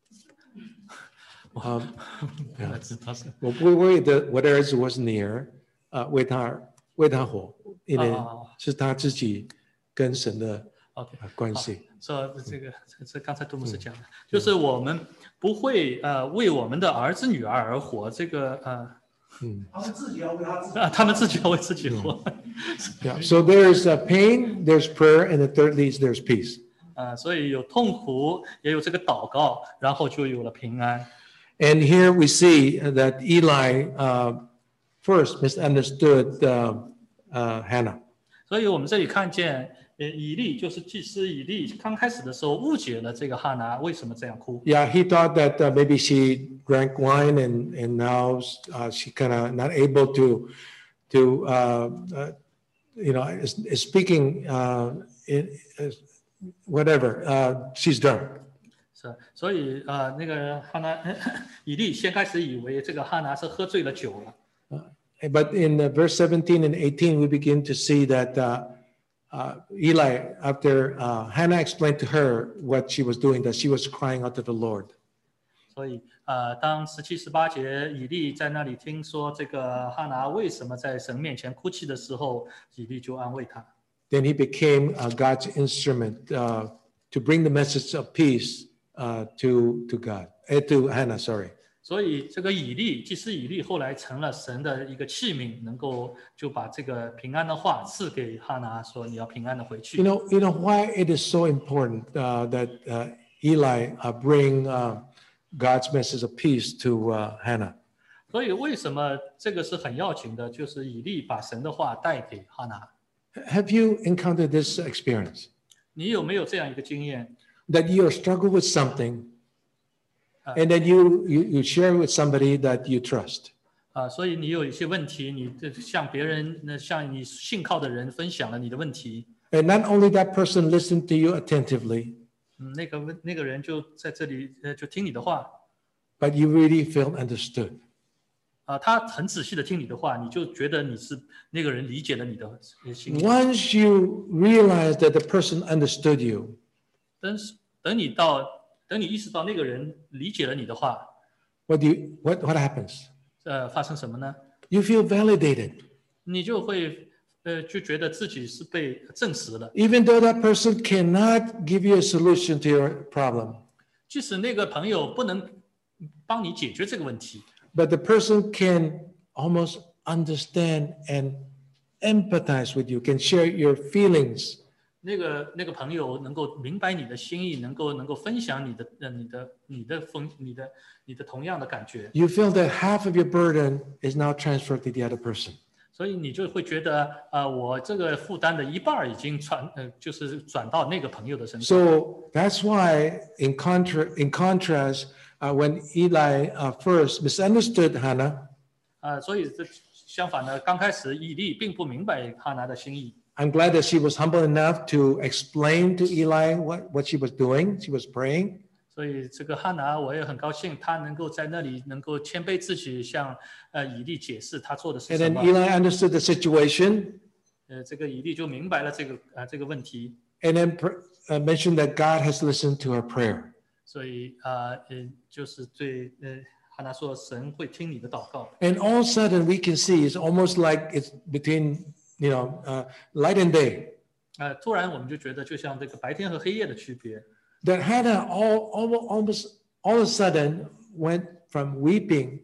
Um, 我不知道是我不为的我的儿子我是女儿啊，为他为他活，因为哦是他自己跟神的 OK 啊关系。 说这个这这刚才杜牧师讲的，就是我们不会呃为我们的儿子女儿而活，这个呃嗯他们自己要为他自己。 啊他们自己要为自己活。 ，Yeah. So there's uh, pain, there's prayer, and the thirdly is there's peace. 啊，所以有痛苦，也有这个祷告，然后就有了平安。 And here we see that Eli uh, first misunderstood uh, uh, Hannah. 所以我们这里看见，呃，以利就是祭司以利，刚开始的时候误解了这个哈拿为什么这样哭。 Yeah, he thought that uh, maybe she drank wine and and now uh, she kind of not able to to uh, uh, you know is, is speaking uh, in, is whatever uh, she's drunk. 是，所以呃，那个哈拿以利先开始以为这个哈拿是喝醉了酒了。 Uh, but in uh, verse seventeen and eighteen, we begin to see that uh, uh, Eli, after uh, Hannah explained to her what she was doing, that she was crying out to the Lord. 所以呃，当十七、十八节以利在那里听说这个哈拿为什么在神面前哭泣的时候，以利就安慰他。 Then he became uh, God's instrument uh, to bring the message of peace uh, to to God, uh, to Hannah. Sorry. 所以这个以利，即使以利后来成了神的一个器皿，能够就把这个平安的话赐给哈拿，说你要平安的回去。 You know, you know why it is so important uh, that uh, Eli uh, bring uh, God's message of peace to uh, Hannah. 所以为什么这个是很要紧的？就是以利把神的话带给哈拿。 Have you encountered this experience? 你有没有这样一个经验？ That you are struggle with something, and then you, you you share with somebody that you trust. 啊，所以你有一些问题，你向别人，那向你信靠的人分享了你的问题。 And not only that person listened to you attentively, 嗯，那个问那个人就在这里，呃，就听你的话。 but you really feel understood. 啊，他很仔细的听你的话，你就觉得你是那个人理解了你的心意。 Once you realize that the person understood you, 等等你到等你意识到那个人理解了你的话， what do you what what happens? 呃，发生什么呢？ You feel validated, 你就会呃就觉得自己是被证实了， even though that person cannot give you a solution to your problem. 即使那个朋友不能帮你解决这个问题， But the person can almost understand and empathize with you, can share your feelings. 那个那个朋友能够明白你的心意，能够能够分享你的呃你的你的风你的你的同样的感觉， You feel that half of your burden is now transferred to the other person. 所以你就会觉得啊、呃，我这个负担的一半儿已经传呃就是转到那个朋友的身上。 So that's why, in, contra- in contrast, uh, when Eli uh, first misunderstood Hannah, 啊、所以这相反呢，刚开始以利并不明白哈拿的心意。 I'm glad that she was humble enough to explain to Eli what, what she was doing. She was praying. 所以这个哈拿，我也很高兴，他能够在那里能够谦卑自己，向呃以利解释他做的是 And 什 then 么。 Eli understood the situation 呃，这个以利就明白了这个呃这个问题， and then pr- uh, mentioned that God has listened to her prayer. 所以啊呃就是对呃哈拿说，神会听你的祷告。 And all of a sudden, we can see it's almost like it's between, you know, uh, light and day. 呃，突然我们就觉得，就像这个白天和黑夜的区别。 That Hannah all, almost, almost all of a sudden went from weeping,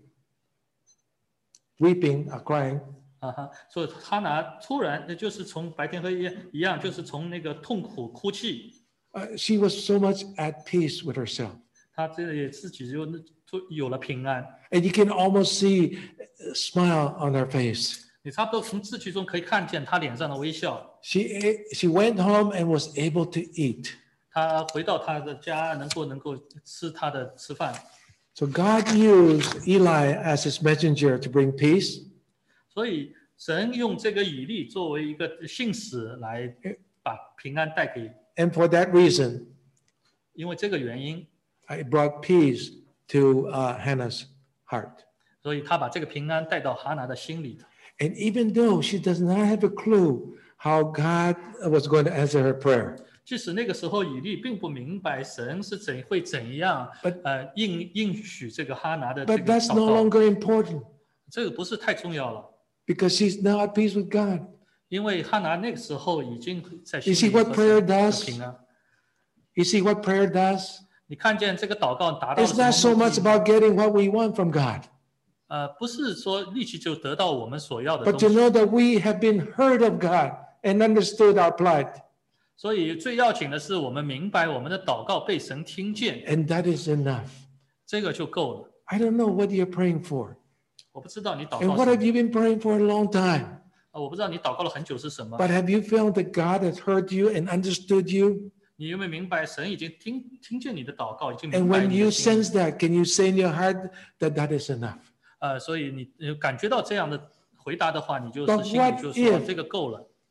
weeping, uh, crying, 啊哈，所以哈拿突然呃就是从白天和黑夜一样，就是从那个痛苦哭泣， uh, she was so much at peace with herself. 他这里自己就突有了平安。 And you can almost see a smile on her face. 你差不多从字句中可以看见他脸上的微笑。 She, ate- she went home and was able to eat. 他回到他的家，能够能够吃他的吃饭。 So God used Eli as his messenger to bring peace. 所以神用这个以利作为一个信使来把平安带给， And for that reason, 因为这个原因， it brought peace to uh, Hannah's heart. 所以他把这个平安带到哈拿的心里头。 And even though she does not have a clue how God was going to answer her prayer, 即使那个时候以利并不明白神是怎会怎样 But- 呃应应许这个哈拿的这 but 个 that's 祷 no 告， longer important 这个不是太重要了， because she's now at peace with God. 因为哈拿那个时候已经在 You 心 see 里 what 和 prayer 神 does? 和平安。 You see what prayer does? 你看见这个祷告达到了 It's 什 not so 么目 much 的？ about getting what we want from God, 呃，不是说立即就得到我们所要的 but 东 to 西。 know that we have been heard of God and understood our plight. 所以最要紧的是，我们明白我们的祷告被神听见， And that is enough. 这个就够了。 I don't know what you're praying for. 我不知道你祷 And 告 what 什 have 么， you been praying for a long time? 呃我不知道你祷告了很久是什么。 But have you felt that God has heard you and understood you? 你有没有明白，神已经听听见你的祷告，已经 And 明白 when 你 you 的心意。 sense that, can you say in your heart that that is enough? 呃，所以你呃感觉到这样的回答的话，你就 But 是心里 what 就说 if- 这个够了。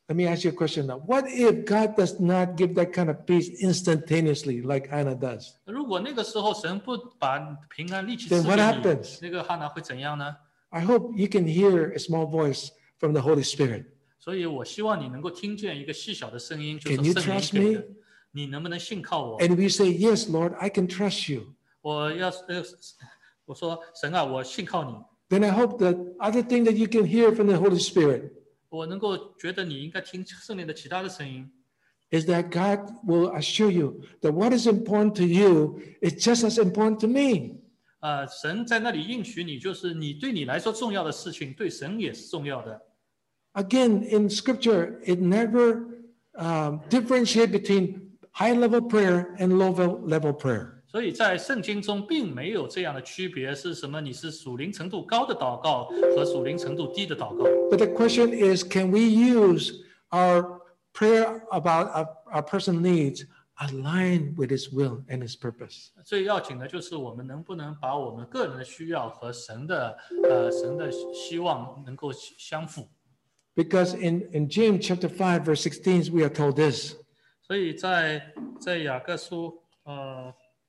Let me ask you a question now. What if God does not give that kind of peace instantaneously like Anna does? 如果那个时候神不把平安力气 Then 赐 what 给 happens? 你，那个哈拿会怎样呢？ I hope you can hear a small voice from the Holy Spirit. 所以我希望你能够听见一个细小的声音，就 Can 是 you 圣灵 trust 给 me? 的。你能不能信靠我？ And we say, yes, Lord, I can trust you. 我要呃，我说神啊，我信靠你。 Then I hope the other thing that you can hear from the Holy Spirit 我能够觉得你应该听圣灵的其他的声音， is that God will assure you that what is important to you is just as important to me. 呃，神在那里应许你，就是你对你来说重要的事情，对神也是重要的。 Again, in Scripture, it never um, differentiates between high-level prayer and low-level prayer. 所以在圣经中并没有这样的区别，是什么？你是属灵程度高的祷告和属灵程度低的祷告。 But the question is, can we use our prayer about our, our person's needs align with His will and His purpose? 最要紧的就是我们能不能把我们个人的需要和神的呃神的希望能够相符。 Because in, in James chapter five, verse sixteen, we are told this, 所以在在雅各书呃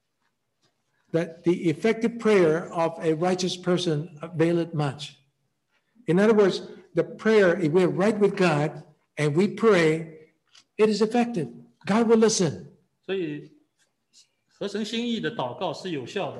that the effective prayer of a righteous person availeth much. In other words, the prayer, if we're right with God and we pray, it is effective. God will listen. 所以合神心意的祷告是有效的。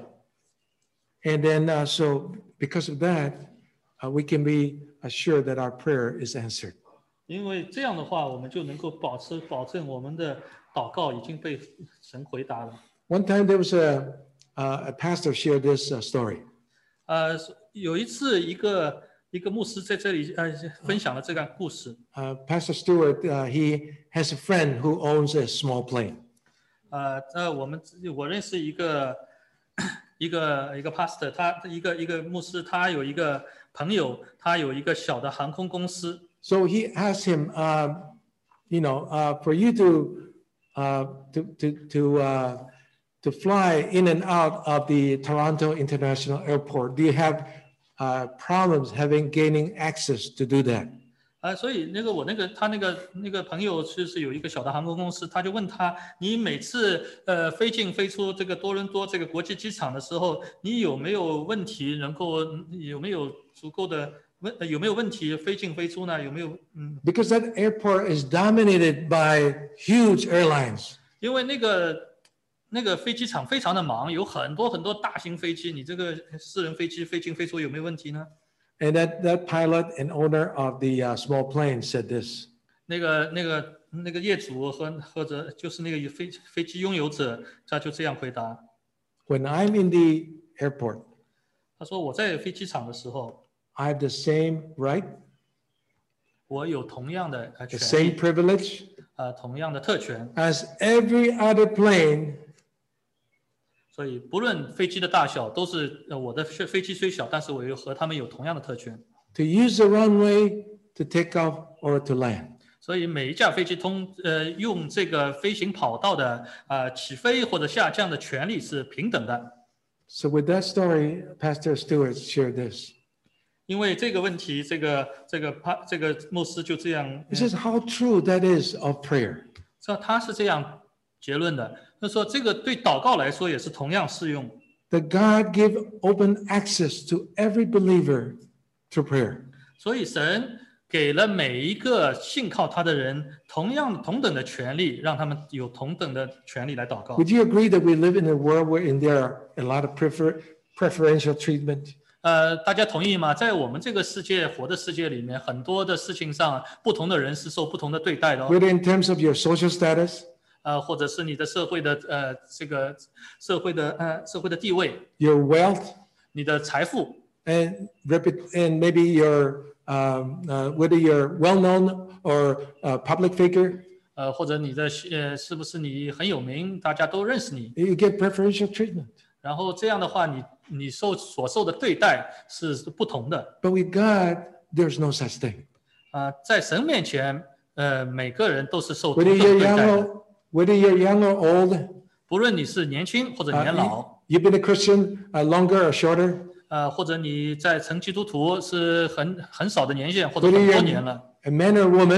And then, uh, so because of that, uh, we can be assured that our prayer is answered. 因为这样的话，我们就能够保持保证我们的祷告已经被神回答了。 One time there was a, uh, a pastor shared this uh, story. 呃，有一次一个一个牧师在这里呃分享了这个故事。 Uh, Pastor Stewart, uh, he has a friend who owns a small plane. 呃呃，我们我认识一个一个一个 pastor， 他一个一个牧师，他有一个朋友，他有一个小的航空公司。 So he asked him, uh, you know, uh, for you to uh, to to to uh, to fly in and out of the Toronto International Airport, do you have uh, problems having gaining access to do that? 啊，所以那个我那个他那个那个朋友就是有一个小的航空公司，他就问他，你每次呃飞进飞出这个多伦多这个国际机场的时候，你有没有问题？能够有没有足够的问有没有问题飞进飞出呢？有没有嗯？ Because that airport is dominated by huge airlines. 因为那个那个飞机场非常的忙，有很多很多大型飞机，你这个私人飞机飞进飞出有没有问题呢？ And that, that pilot and owner of the uh, small plane said this. 那个那个那个业主和或者就是那个飞飞机拥有者，他就这样回答。 When I'm in the airport, 他说我在飞机场的时候， I have the same right, 我有同样的呃 the 权 same 利， privilege 呃同样的特权， as every other plane 所以不论飞机的大小，都是呃我的飞飞机虽小，但是我又和他们有同样的特权。 to use the runway to take off or to land. 所以每一架飞机通呃用这个飞行跑道的呃起飞或者下降的权利是平等的。 So with that story, Pastor Stewart shared this. 因为这个问题，这个这个帕这个牧师就这样， He says how true that is of prayer. 说他是这样结论的。他说这个对祷告来说也是同样适用。 That God give open access to every believer through prayer. 所以神给了每一个信靠他的人同样同等的权利，让他们有同等的权利来祷告。 Would you agree that we live in a world wherein there are a lot of prefer preferential treatment? 呃，大家同意吗？在我们这个世界活的世界里面，很多的事情上，不同的人是受不同的对待的、哦。 Whether in terms of your social status, 呃，或者是你的社会的呃这个社会的呃社会的地位， your wealth, 你的财富， and repu- and maybe your um, uh, whether you're well known or a public figure, 呃，或者你的呃是不是你很有名，大家都认识你， you get preferential treatment. 然后这样的话，你你受所受的对待是不同的。 But with God, there's no such thing. 啊、在神面前，呃，每个人都是受同 Whether 等 you're 对 young 待的， or whether you're young or old, 不论你是年轻或者 uh, 年老， you, you've been a Christian uh, longer or shorter, 呃，或者你在成基督徒是很很少的年限，或者 whether 很多 you're 年了， a man or a woman,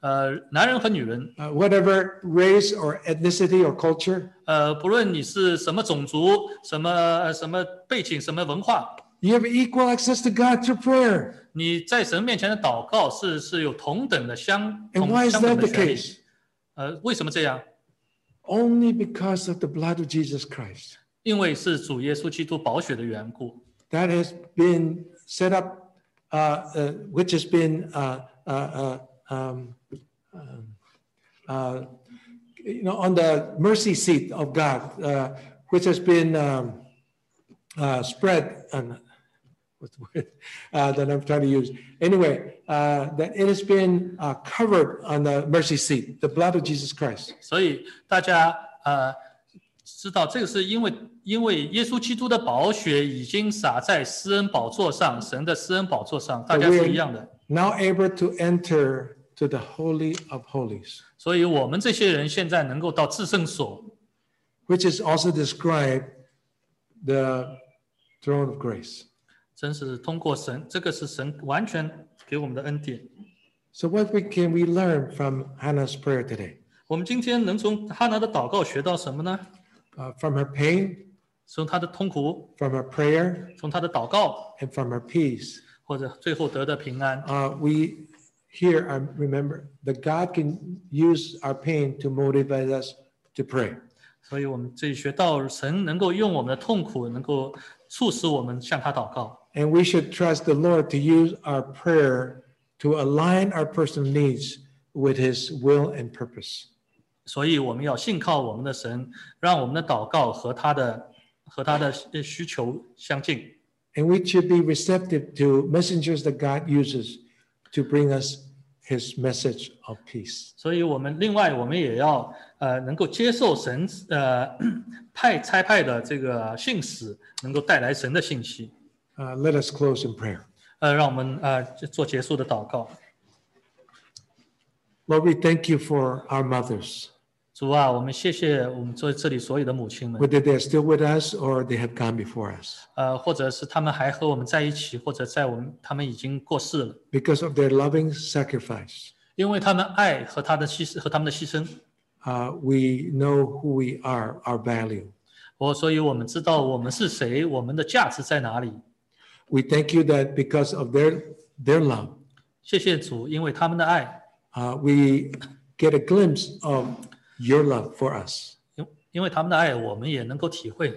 呃，男人和女人， uh, whatever race or ethnicity or culture, 呃，不论你是什么种族、什么呃什么背景、什么文化， you have equal access to God through prayer. 你在神面前的祷告是是有同等的相 And 同 why is 相等 that 的 the 权利。 case? 呃，为什么这样？ Only because of the blood of Jesus Christ. 因为是主耶稣基督宝血的缘故， That has been set up, uh, uh, which has been, uh, uh, uh, um, um, uh, you know, on the mercy seat of God, uh, which has been um, uh, spread. On, what's the word uh, that I'm trying to use? Anyway, uh, that it has been uh, covered on the mercy seat, the blood of Jesus Christ. 所以大家呃知道这个是因为因为耶稣基督的宝血已经洒在施恩宝座上，神的施恩宝座上，大家是一样的。 Now able to enter to the Holy of Holies, 所以我们这些人现在能够到至圣所， which is also described the throne of grace. 真是通过神，这个是神完全给我们的恩典。 So what we, can we learn from Hannah's prayer today? 我们今天能从哈拿的祷告学到什么呢？ Uh, from her pain, 从她的痛苦， from her prayer, 从她的祷告， and from her peace. 或者最后得的平安。 Uh, we here I remember that God can use our pain to motivate us to pray. 所以我们这里学到，神能够用我们的痛苦，能够促使我们向他祷告。 And we should trust the Lord to use our prayer to align our personal needs with His will and purpose. 所以我们要信靠我们的神，让我们的祷告和他的和他的需求相近。 And we should be receptive to messengers that God uses to bring us His message of peace. 所以我们另外我们也要呃能够接受神呃派差派的这个信使，能够带来神的信息。 Uh, let us close in prayer. 呃，让我们呃做结束的祷告。 Lord, we thank you for our mothers, 主啊，我们谢谢我们这这里所有的母亲们， whether they are still with us or they have gone before us. 呃，或者是他们还和我们在一起，或者在我们他们已经过世了。 Because of their loving sacrifice, 因为他们爱和他的牺牲和他们的牺牲， uh, we know who we are, our value. 我所以我们知道我们是谁，我们的价值在哪里。 We thank you that because of their, their love, 谢谢主，因为他们的爱， uh, we get a glimpse of your love for us, 因因为他们的爱，我们也能够体会，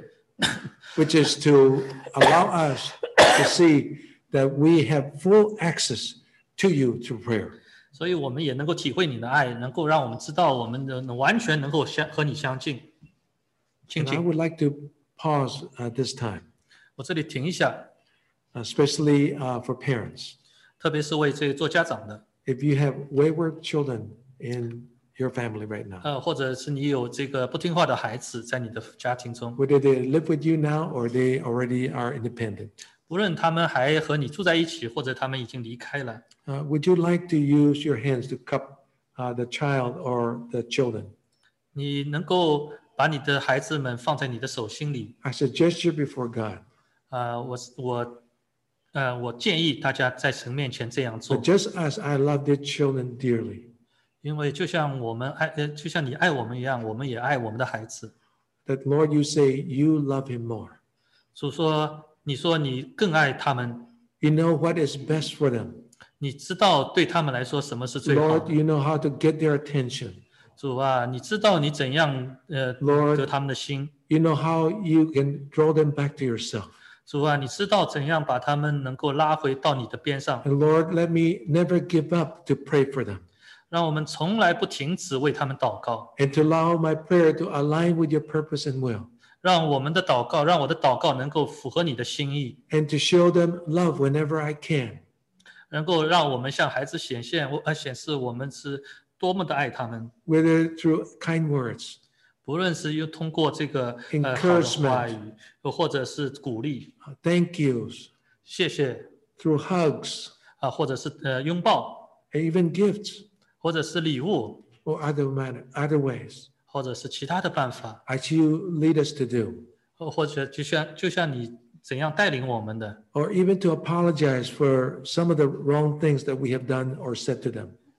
which is to allow us to see that we have full access to you through prayer. 所以我们也能够体会你的爱，能够让我们知道我们的完全能够相和你相近亲 And I 近。 would like to pause at this time, 我这里停一下， especially uh, for parents. 特别是为这个做家长的， If you have wayward children in your family right now, 呃，或者是你有这个不听话的孩子在你的家庭中， whether they live with you now or they already are independent, 无论他们还和你住在一起，或者他们已经离开了， uh, would you like to use your hands to cup uh, the child or the children 你能够把你的孩子们放在你的手心里。 as a gesture before God? 呃，我我呃，我建议大家在神面前这样做 But，just as I love their children dearly, 因为就像我们爱呃，就像你爱我们一样，我们也爱我们的孩子。 that Lord, you say you love him more. 主说，你说你更爱他们， You know what is best for them. 你知道对他们来说什么是最好 Lord, 的。 you know how to get their attention. 主啊，你知道你怎样呃 Lord 得他们的心。 You know how you can draw them back to yourself. 主啊，你知道怎样把他们能够拉回到你的边上， And Lord, let me never give up to pray for them 让我们从来不停止为他们祷告， and to allow my prayer to align with your purpose and will 让我们的祷告，让我的祷告能够符合你的心意， and to show them love whenever I can. 能够让我们向孩子显现呃显示我们是多么的爱他们， Whether through kind words, 不论是又通过这个呃好的 Encouragement 话语，又或者是鼓励， uh, thank yous, 谢谢 through hugs, 啊，或者是呃拥抱， and even gifts 或者是礼物， or other manner, other ways, 或者是其他的办法， as you lead us to do, 或或者就像就像你怎样带领我们的， or even to apologize for some of the wrong things that we have done or said to them.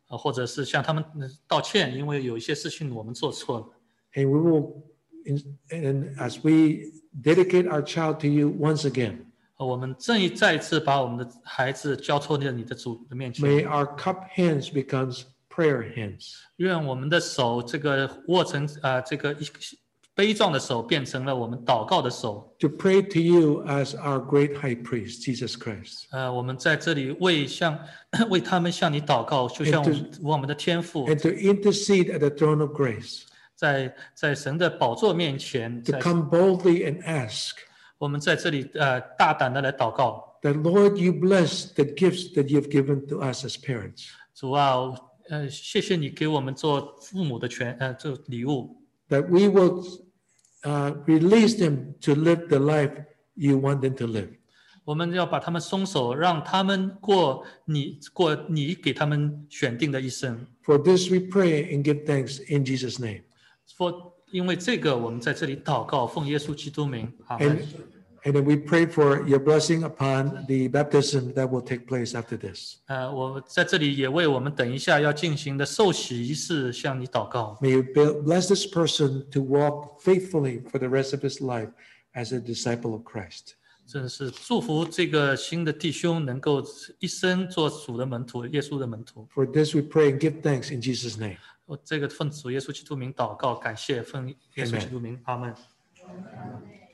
呃，或者是向他们道歉，因为有一些事情我们做错了。 And we will, and as we dedicate our child to you once again, 呃我们正一再一次把我们的孩子交托在你的主的面前， may our cup hands becomes prayer hands. 愿我们的手这个握成呃这个一杯状的手变成了我们祷告的手。 To pray to you as our great high priest, Jesus Christ. 呃，我们在这里为向为他们向你祷告，就像我们我们的天父 And to intercede at the throne of grace. 在在神的宝座面前， To 在 come boldly and ask 我们在这里呃大胆的来祷告。 that, Lord, you bless the gifts that you've given to us as parents. 主啊，呃，谢谢你给我们做父母的权呃这礼物， That we will uh, release them to live the life you want them to live. 我们要把他们松手，让他们过你过你给他们选定的一生。 For this we pray and give thanks in Jesus' name. 说，因为这个，我们在这里祷告，奉耶稣基督名，阿门 And,。and then we pray for your blessing upon the baptism that will take place after this. 呃，我在这里也为我们等一下要进行的受洗仪式向你祷告。 May you be- bless this person to walk faithfully for the rest of his life as a disciple of Christ. 真是祝福这个新的弟兄能够一生做主的门徒，耶稣的门徒。 For this we pray and give thanks in Jesus' name. 我这个奉主耶稣基督名祷告，感谢奉耶稣基督名，阿门。